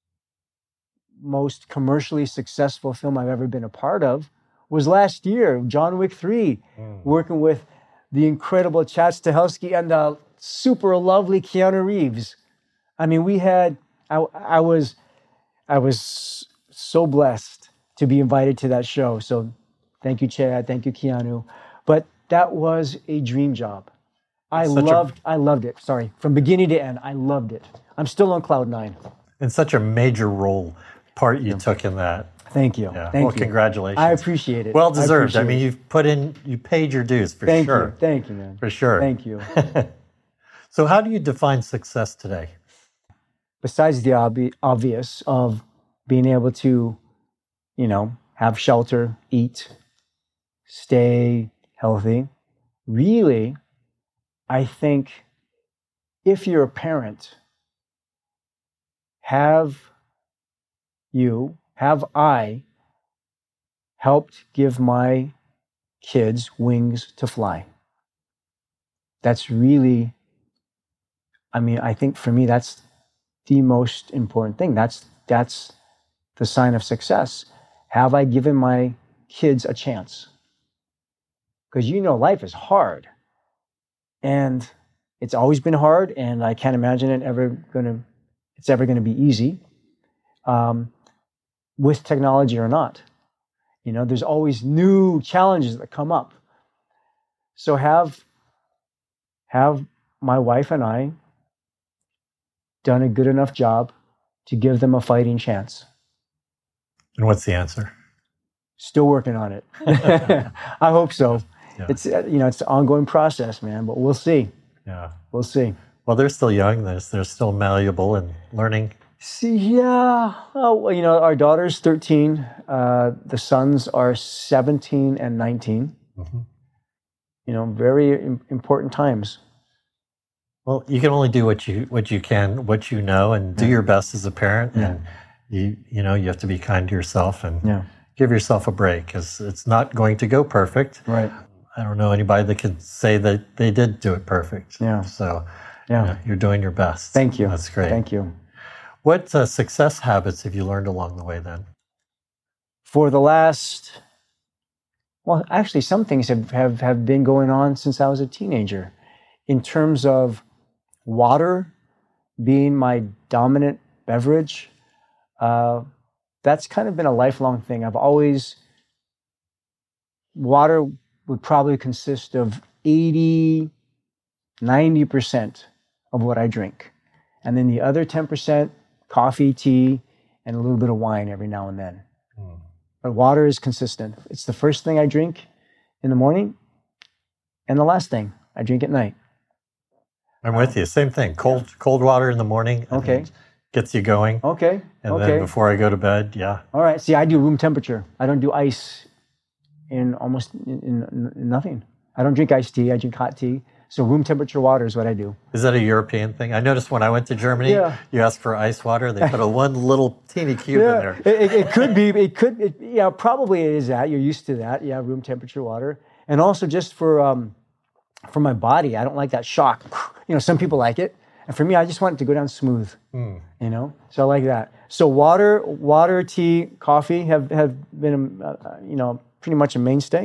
Speaker 1: most commercially successful film I've ever been a part of was last year, John Wick three, mm. working with the incredible Chad Stahelski and the super lovely Keanu Reeves. I mean, we had, I, I was, I was so blessed to be invited to that show. So thank you, Chad. Thank you, Keanu. But that was a dream job. I
Speaker 2: Such
Speaker 1: loved,
Speaker 2: a,
Speaker 1: I loved it. Sorry. From beginning to end, I loved it. I'm still on cloud nine.
Speaker 2: And such a major role part you took in that.
Speaker 1: Thank you.
Speaker 2: Yeah.
Speaker 1: Thank
Speaker 2: well,
Speaker 1: you.
Speaker 2: congratulations.
Speaker 1: I appreciate it.
Speaker 2: Well deserved. I,
Speaker 1: I
Speaker 2: mean, you've put in, you paid your dues for
Speaker 1: Thank
Speaker 2: sure.
Speaker 1: you. Thank you, man.
Speaker 2: For sure.
Speaker 1: Thank you.
Speaker 2: So how do you define success today?
Speaker 1: Besides the obvi- obvious of being able to, you know, have shelter, eat, stay healthy, really, I think if you're a parent, have you, have I helped give my kids wings to fly? That's really, I mean, I think for me, that's the most important thing. That's, that's the sign of success. Have I given my kids a chance? Because you know, life is hard. And it's always been hard, and I can't imagine it ever gonna, it's ever gonna be easy, um, with technology or not. You know, there's always new challenges that come up. So have, have my wife and I done a good enough job to give them a fighting chance?
Speaker 2: And what's the answer?
Speaker 1: Still working on it. I hope so.
Speaker 2: Yeah.
Speaker 1: It's, you know, it's an ongoing process, man, but we'll see.
Speaker 2: Yeah.
Speaker 1: We'll see.
Speaker 2: Well, they're still young. They're, they're still malleable and learning.
Speaker 1: See, yeah. Oh, well, you know, our daughter's thirteen. Uh, the sons are seventeen and nineteen. Mm-hmm. You know, very im- important times.
Speaker 2: Well, you can only do what you what you can, what you know, and do yeah. your best as a parent. Yeah. And you you know, you have to be kind to yourself and yeah. give yourself a break, because it's not going to go perfect.
Speaker 1: Right.
Speaker 2: I don't know anybody that could say that they did do it perfect.
Speaker 1: Yeah.
Speaker 2: So
Speaker 1: yeah.
Speaker 2: You know, you're doing your best.
Speaker 1: Thank you.
Speaker 2: That's great.
Speaker 1: Thank you.
Speaker 2: What uh, success habits have you learned along the way then?
Speaker 1: For the last, well, actually some things have, have, have been going on since I was a teenager. In terms of water being my dominant beverage, uh, that's kind of been a lifelong thing. I've always, water would probably consist of eighty, ninety percent of what I drink. And then the other ten percent, coffee, tea, and a little bit of wine every now and then. Mm. But water is consistent. It's the first thing I drink in the morning and the last thing I drink at night.
Speaker 2: I'm with you. Same thing. Cold cold water in the morning.
Speaker 1: Okay.
Speaker 2: Gets you going.
Speaker 1: Okay.
Speaker 2: And
Speaker 1: okay.
Speaker 2: then before I go to bed, yeah.
Speaker 1: All right. See, I do room temperature. I don't do ice in almost in, in, in nothing. I don't drink iced tea. I drink hot tea. So room temperature water is what I do.
Speaker 2: Is that a European thing? I noticed when I went to Germany, yeah. you ask for ice water, they put a one little teeny cube
Speaker 1: yeah.
Speaker 2: in there.
Speaker 1: It, it could be. It could. It, yeah, probably it is that. You're used to that. Yeah, room temperature water. And also just for um, for my body, I don't like that shock. You know, some people like it. And for me, I just want it to go down smooth. Mm. You know, so I like that. So water, water, tea, coffee have, have been, uh, you know, pretty much a mainstay.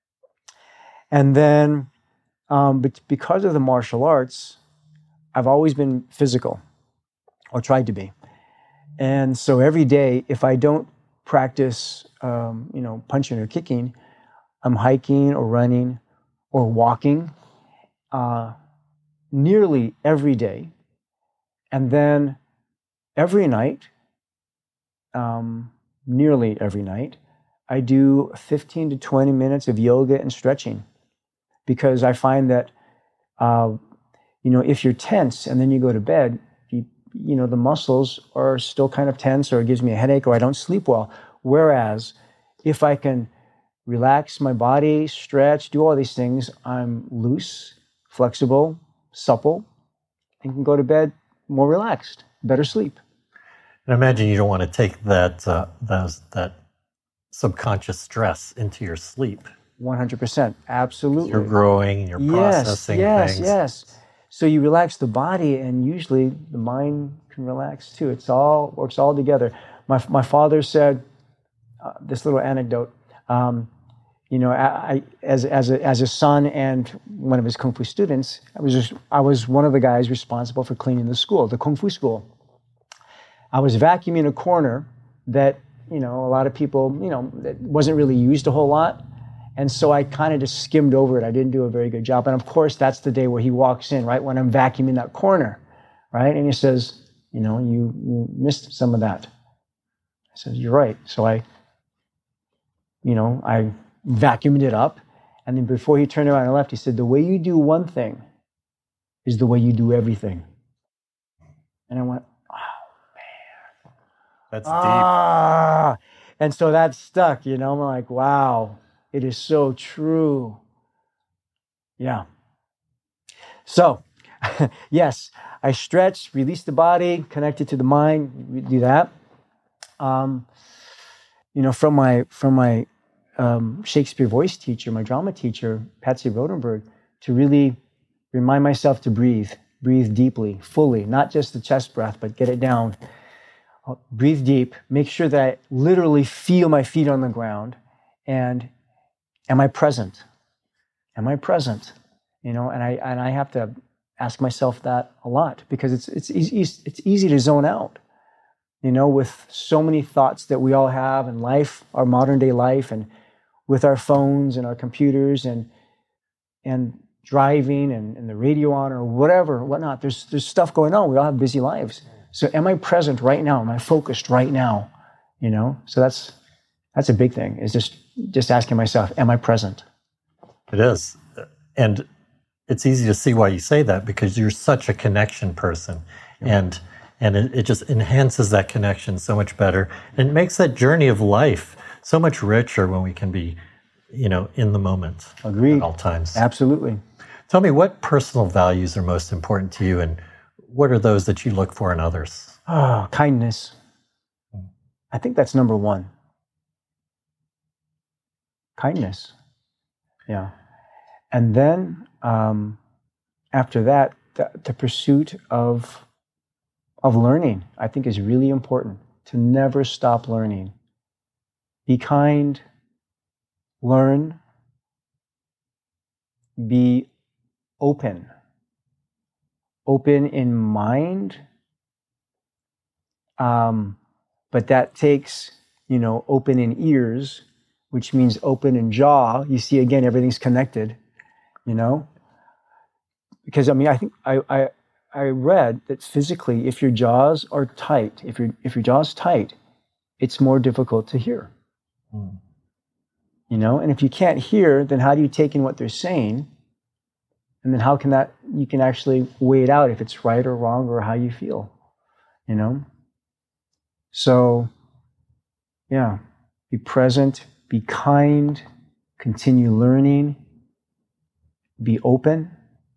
Speaker 1: And then, um, but because of the martial arts, I've always been physical, or tried to be. And so every day, if I don't practice, um, you know, punching or kicking, I'm hiking or running or walking uh, nearly every day. And then every night, um, nearly every night, I do fifteen to twenty minutes of yoga and stretching, because I find that, uh, you know, if you're tense and then you go to bed, you, you know, the muscles are still kind of tense, or it gives me a headache, or I don't sleep well. Whereas if I can relax my body, stretch, do all these things, I'm loose, flexible, supple, and can go to bed more relaxed, better sleep.
Speaker 2: And imagine you don't want to take that uh, those, that subconscious stress into your sleep.
Speaker 1: one hundred percent, absolutely.
Speaker 2: You're growing, you're
Speaker 1: yes,
Speaker 2: processing
Speaker 1: yes,
Speaker 2: things.
Speaker 1: Yes, yes. So you relax the body, and usually the mind can relax too. It's all works all together. My my father said uh, this little anecdote. Um, you know, I, I as as a as a son and one of his kung fu students, I was just I was one of the guys responsible for cleaning the school, the kung fu school. I was vacuuming a corner that, you know, a lot of people, you know, that wasn't really used a whole lot. And so I kind of just skimmed over it. I didn't do a very good job. And of course, that's the day where he walks in, right, when I'm vacuuming that corner, right? And he says, you know, you, you missed some of that. I said, you're right. So I, you know, I vacuumed it up. And then before he turned around and left, he said, the way you do one thing is the way you do everything. And I went,
Speaker 2: That's
Speaker 1: ah, deep. And so that stuck, you know, I'm like, wow, it is so true. Yeah. So, yes, I stretch, release the body, connect it to the mind, we do that. Um, you know, from my, from my um, Shakespeare voice teacher, my drama teacher, Patsy Rodenberg, to really remind myself to breathe, breathe deeply, fully, not just the chest breath, but get it down. Breathe deep, make sure that I literally feel my feet on the ground, and am I present? Am I present? You know, and I and I have to ask myself that a lot, because it's it's easy it's easy to zone out. You know, with so many thoughts that we all have in life, our modern day life, and with our phones and our computers and and driving and, and the radio on or whatever, whatnot. There's there's stuff going on. We all have busy lives. So am I present right now? Am I focused right now? You know, so that's that's a big thing, is just just asking myself, am I present?
Speaker 2: It is. And it's easy to see why you say that, because you're such a connection person. Yeah. And and it, it just enhances that connection so much better. And it makes that journey of life so much richer when we can be, you know, in the moment.
Speaker 1: Agreed.
Speaker 2: At all times.
Speaker 1: Absolutely.
Speaker 2: Tell me, what personal values are most important to you, and what are those that you look for in others?
Speaker 1: Oh, kindness. I think that's number one. Kindness. Yeah. And then um, after that, the, the pursuit of, of learning, I think, is really important. To never stop learning. Be kind. Learn. Be open. Open in mind, um, but that takes, you know, open in ears, which means open in jaw. You see, again, everything's connected, you know? Because, I mean, I think I, I, I read that physically, if your jaws are tight, if your, if your jaw's tight, it's more difficult to hear, mm. you know? And if you can't hear, then how do you take in what they're saying? And then how can that, you can actually weigh it out if it's right or wrong or how you feel, you know? So, yeah, be present, be kind, continue learning, be open.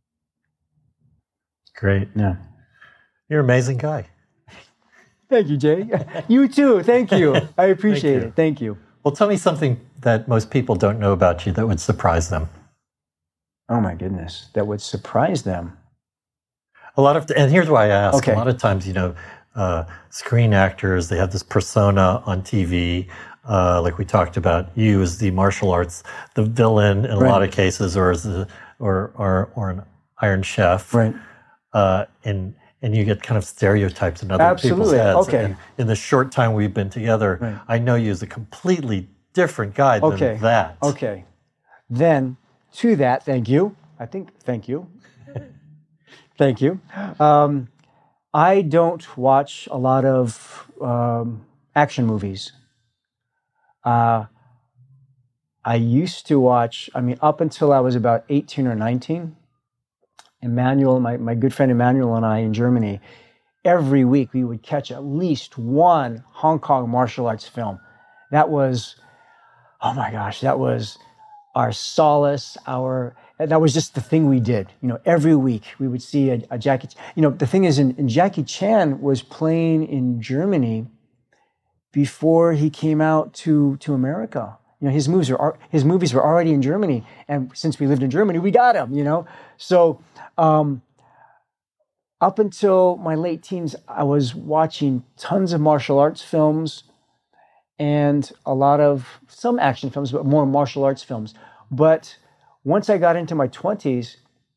Speaker 2: Great.
Speaker 1: Yeah.
Speaker 2: You're an amazing guy.
Speaker 1: Thank you, Jay. You too. Thank you. I appreciate Thank it. Thank you.
Speaker 2: Well, tell me something that most people don't know about you that would surprise them.
Speaker 1: Oh my goodness, that would surprise them.
Speaker 2: A lot of, and here's why I ask.
Speaker 1: Okay.
Speaker 2: A lot of times, you know, uh, screen actors, they have this persona on T V, uh, like we talked about. You as the martial arts, the villain in a right. lot of cases, or as the, or or or an Iron Chef,
Speaker 1: right?
Speaker 2: Uh, and and you get kind of stereotypes in other
Speaker 1: Absolutely.
Speaker 2: people's heads.
Speaker 1: Okay.
Speaker 2: And in the short time we've been together, right. I know you as a completely different guy than
Speaker 1: okay.
Speaker 2: that.
Speaker 1: Okay. Then. To that, thank you. I think, thank you. Thank you. Um, I don't watch a lot of um, action movies. Uh, I used to watch, I mean, up until I was about eighteen or nineteen, Emmanuel, my, my good friend Emmanuel and I in Germany, every week we would catch at least one Hong Kong martial arts film. That was, oh my gosh, that was our solace, our, that was just the thing we did. You know, every week we would see a, a Jackie, you know, the thing is, in, in Jackie Chan was playing in Germany before he came out to, to America. You know, his movies are, his movies were already in Germany. And since we lived in Germany, we got him, you know? So, um, up until my late teens, I was watching tons of martial arts films. and a lot of some action films, but more martial arts films. But once I got into my twenties,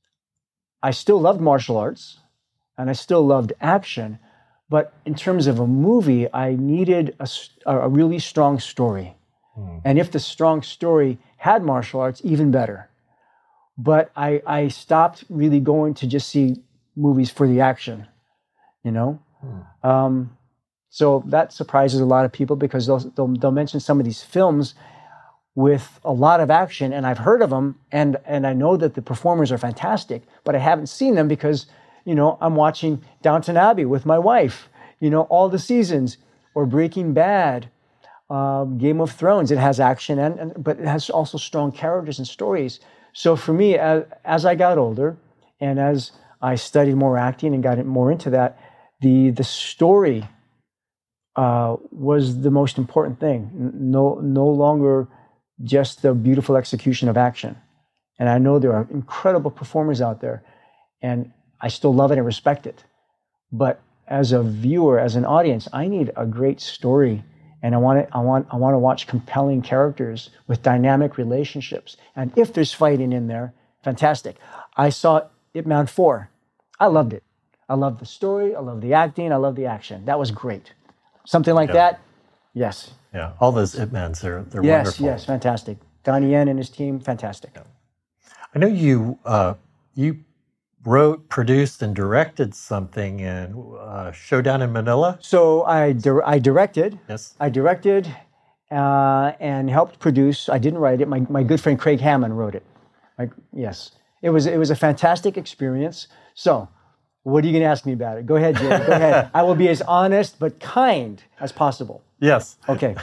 Speaker 1: I still loved martial arts and I still loved action. But in terms of a movie, I needed a, a really strong story. Hmm. And if the strong story had martial arts, even better. But I, I stopped really going to just see movies for the action, you know? Hmm. Um, so that surprises a lot of people because they'll, they'll, they'll mention some of these films with a lot of action, and I've heard of them, and, and I know that the performers are fantastic, but I haven't seen them because, you know, I'm watching Downton Abbey with my wife, you know, all the seasons, or Breaking Bad, uh, Game of Thrones. It has action, and, and but it has also strong characters and stories. So for me, as, as I got older, and as I studied more acting and got more into that, the the story uh, was the most important thing. No, no longer just the beautiful execution of action. And I know there are incredible performers out there, and I still love it and respect it. But as a viewer, as an audience, I need a great story, and I want to, I want, I want to watch compelling characters with dynamic relationships. And if there's fighting in there, fantastic. I saw Ip Man four. I loved it. I loved the story. I loved the acting. I loved the action. That was great. Something like yeah. that, yes.
Speaker 2: Yeah, all those Ip Mans, they're, they're
Speaker 1: yes,
Speaker 2: wonderful.
Speaker 1: Yes, yes, fantastic. Donnie Yen and his team, fantastic. Yeah.
Speaker 2: I know you uh, you wrote, produced, and directed something in uh, Showdown in Manila.
Speaker 1: So I di- I directed.
Speaker 2: Yes.
Speaker 1: I directed uh, and helped produce. I didn't write it. My my good friend Craig Hammond wrote it. Like, yes, it was it was a fantastic experience. So, what are you going to ask me about it? Go ahead, Jay. Go ahead. I will be as honest but kind as possible.
Speaker 2: Yes.
Speaker 1: Okay.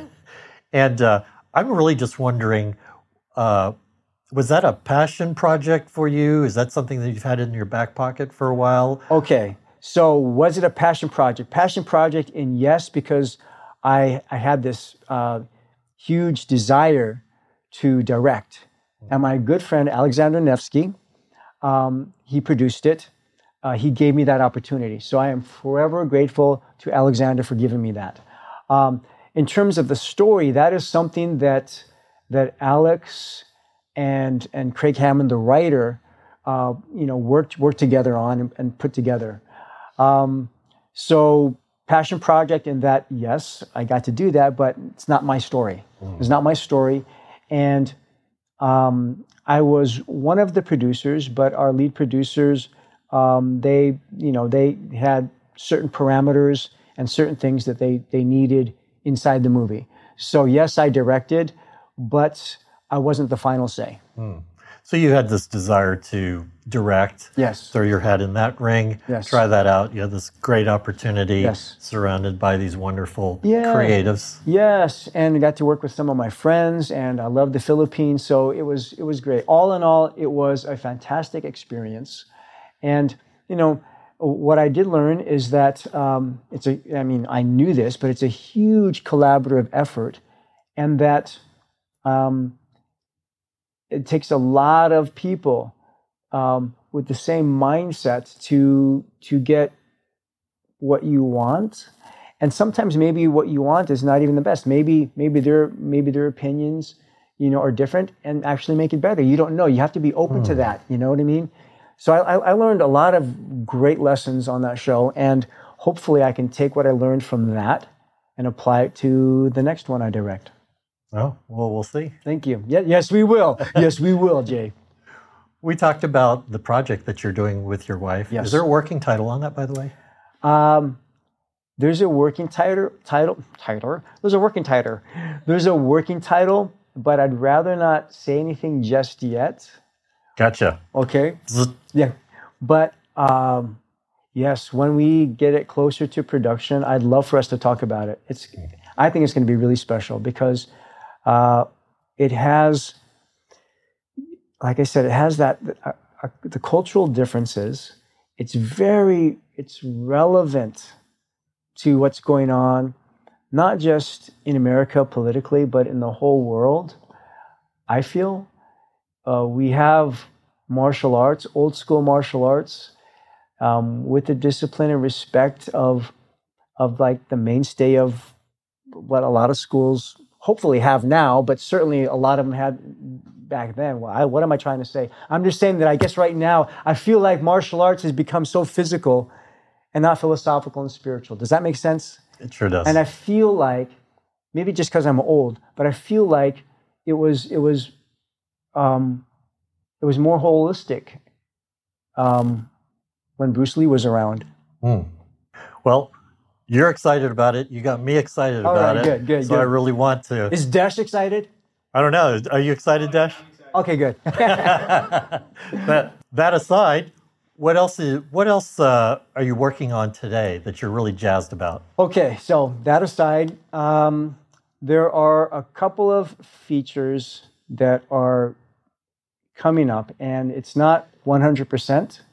Speaker 2: And uh, I'm really just wondering, uh, was that a passion project for you? Is that something that you've had in your back pocket for a while?
Speaker 1: Okay. So was it a passion project? Passion project in yes, because I, I had this uh, huge desire to direct. And my good friend, Alexander Nevsky, um, he produced it. Uh, he gave me that opportunity. So I am forever grateful to Alexander for giving me that. Um, in terms of the story, that is something that that Alex and and Craig Hammond, the writer, uh, you know, worked worked together on and, and put together. Um, so passion project in that, yes, I got to do that, but it's not my story. Mm. It's not my story, and um, I was one of the producers, but our lead producers, um, they you know they had certain parameters and certain things that they, they needed inside the movie. So yes, I directed, but I wasn't the final say.
Speaker 2: Hmm. So you had this desire to direct,
Speaker 1: yes.
Speaker 2: throw your hat in that ring,
Speaker 1: yes.
Speaker 2: try that out. You had this great opportunity,
Speaker 1: yes.
Speaker 2: surrounded by these wonderful
Speaker 1: yeah.
Speaker 2: creatives.
Speaker 1: Yes, and I got to work with some of my friends, and I loved the Philippines, so it was it was great. All in all, it was a fantastic experience. And, you know, what I did learn is that um, it's a, I mean, I knew this, but it's a huge collaborative effort, and that um, it takes a lot of people um, with the same mindset to to get what you want. And sometimes maybe what you want is not even the best. Maybe maybe their maybe their opinions, you know, are different and actually make it better. You don't know. You have to be open mm. to that. You know what I mean? So I, I learned a lot of great lessons on that show, and hopefully I can take what I learned from that and apply it to the next one I direct.
Speaker 2: Oh, well, we'll see.
Speaker 1: Thank you. Yeah, yes, we will. Yes, we will, Jay.
Speaker 2: We talked about the project that you're doing with your wife.
Speaker 1: Yes.
Speaker 2: Is there a working title on that, by the way?
Speaker 1: Um, there's a working title. Title. Title. There's a working title. There's a working title, but I'd rather not say anything just yet.
Speaker 2: Gotcha.
Speaker 1: Okay. Yeah. But um, yes, when we get it closer to production, I'd love for us to talk about it. It's, I think it's going to be really special because uh, it has, like I said, it has that uh, uh, the cultural differences. It's very, it's relevant to what's going on, not just in America politically, but in the whole world. I feel. Uh, we have martial arts, old school martial arts, um, with the discipline and respect of, of like the mainstay of what a lot of schools hopefully have now, but certainly a lot of them had back then. Well, I, what am I trying to say? I'm just saying that I guess right now I feel like martial arts has become so physical and not philosophical and spiritual. Does that make sense?
Speaker 2: It sure does.
Speaker 1: And I feel like, maybe just because I'm old, but I feel like it was it was um, it was more holistic um, when Bruce Lee was around.
Speaker 2: Mm. Well, you're excited about it. You got me excited
Speaker 1: All
Speaker 2: about
Speaker 1: right,
Speaker 2: it.
Speaker 1: good, good,
Speaker 2: so
Speaker 1: good.
Speaker 2: I really want to.
Speaker 1: Is Dash excited?
Speaker 2: I don't know. Are you excited, Dash?
Speaker 1: Okay, good.
Speaker 2: that, that aside, what else is, what else uh, are you working on today that you're really jazzed about?
Speaker 1: Okay, so that aside, um, there are a couple of features that are coming up, and it's not one hundred percent.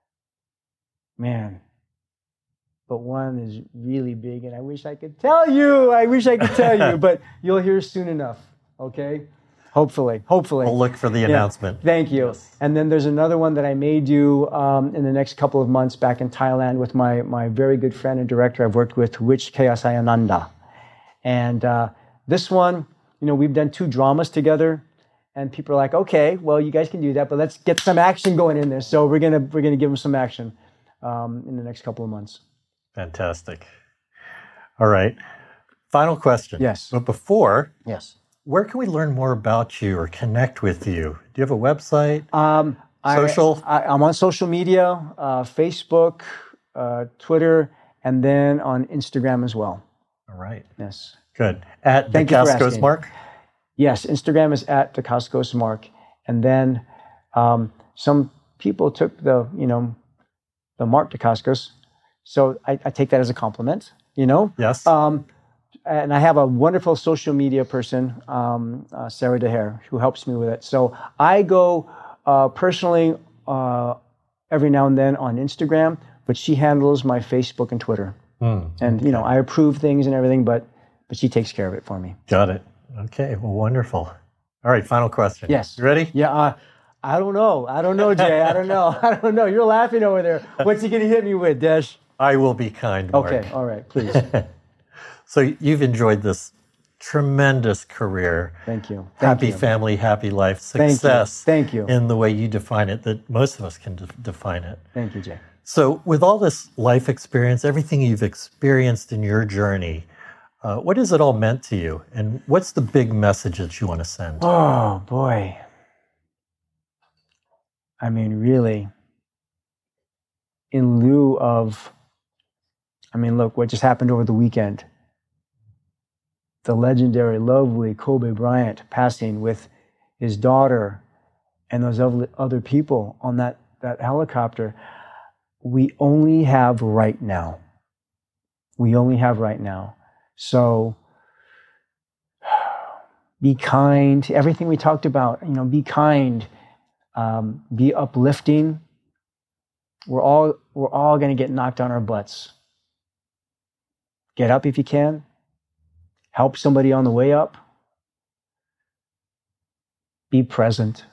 Speaker 1: Man, but one is really big, and I wish I could tell you. I wish I could tell you, but you'll hear soon enough, okay? Hopefully, hopefully.
Speaker 2: We'll look for the
Speaker 1: Yeah.
Speaker 2: announcement.
Speaker 1: Thank you.
Speaker 2: Yes.
Speaker 1: And then there's another one that I may do um, in the next couple of months back in Thailand with my, my very good friend and director I've worked with, Rich Kayasayananda. And uh, this one, you know, we've done two dramas together, and people are like, okay, well, you guys can do that, but let's get some action going in there. So we're gonna we're gonna give them some action um, in the next couple of months.
Speaker 2: Fantastic. All right. Final question.
Speaker 1: Yes.
Speaker 2: But before,
Speaker 1: Yes.
Speaker 2: where can we learn more about you or connect with you? Do you have a website?
Speaker 1: Um,
Speaker 2: Social?
Speaker 1: I, I, I'm on social media, uh, Facebook, uh, Twitter, and then on Instagram as well.
Speaker 2: All right.
Speaker 1: Yes.
Speaker 2: Good. At
Speaker 1: Thank you for
Speaker 2: Dacascos
Speaker 1: asking.
Speaker 2: Mark?
Speaker 1: Yes, Instagram is at Dacascos Mark. And then um, some people took the, you know, the Mark Dacascos. So I, I take that as a compliment, you know?
Speaker 2: Yes.
Speaker 1: Um, and I have a wonderful social media person, um, uh, Sarah DeHare, who helps me with it. So I go uh, personally uh, every now and then on Instagram, but she handles my Facebook and Twitter.
Speaker 2: Mm,
Speaker 1: and, you know, I approve things and everything, but but she takes care of it for me.
Speaker 2: got it. Okay. Well, wonderful. All right. Final question.
Speaker 1: Yes.
Speaker 2: You ready?
Speaker 1: Yeah, uh, I don't know. I don't know, Jay. I don't know. I don't know. You're laughing over there. What's he going to hit me with, Desh?
Speaker 2: I will be kind, Mark.
Speaker 1: Okay, all right, please.
Speaker 2: So you've enjoyed this tremendous career.
Speaker 1: Thank you. Thank
Speaker 2: happy
Speaker 1: you.
Speaker 2: family, happy life,
Speaker 1: Thank you.
Speaker 2: success.
Speaker 1: Thank you.
Speaker 2: In the way you define it, that most of us can de- define it.
Speaker 1: Thank you, Jay.
Speaker 2: So with all this life experience, everything you've experienced in your journey, uh, what has it all meant to you? And what's the big message that you want to send?
Speaker 1: Oh, boy. I mean, really, in lieu of, I mean, look, what just happened over the weekend. The legendary, lovely Kobe Bryant passing with his daughter and those other people on that, that helicopter. We only have right now. We only have right now. So be kind. Everything we talked about, you know, be kind, um, be uplifting. We're all we're all going to get knocked on our butts. Get up if you can. Help somebody on the way up. Be present.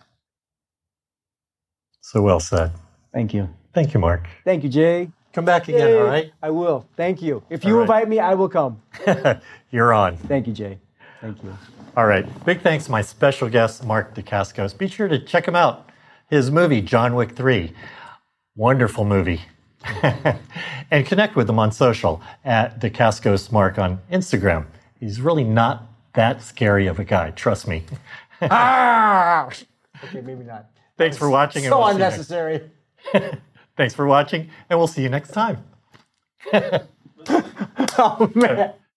Speaker 2: So well said.
Speaker 1: Thank you.
Speaker 2: Thank you, Mark.
Speaker 1: Thank you, Jay.
Speaker 2: Come back again,
Speaker 1: Yay.
Speaker 2: all right?
Speaker 1: I will. Thank you. If
Speaker 2: All
Speaker 1: you
Speaker 2: right.
Speaker 1: invite me, I will come.
Speaker 2: You're on.
Speaker 1: Thank you, Jay. Thank you.
Speaker 2: All right. Big thanks to my special guest, Mark Dacascos. Be sure to check him out. His movie, John Wick three. Wonderful movie. And connect with him on social at Dacascos Mark on Instagram. He's really not that scary of a guy. Trust me.
Speaker 1: Ah! Okay, maybe not.
Speaker 2: Thanks for watching. and
Speaker 1: So
Speaker 2: we'll see you next-
Speaker 1: unnecessary.
Speaker 2: Thanks for watching, and we'll see you next time.
Speaker 1: Oh, man.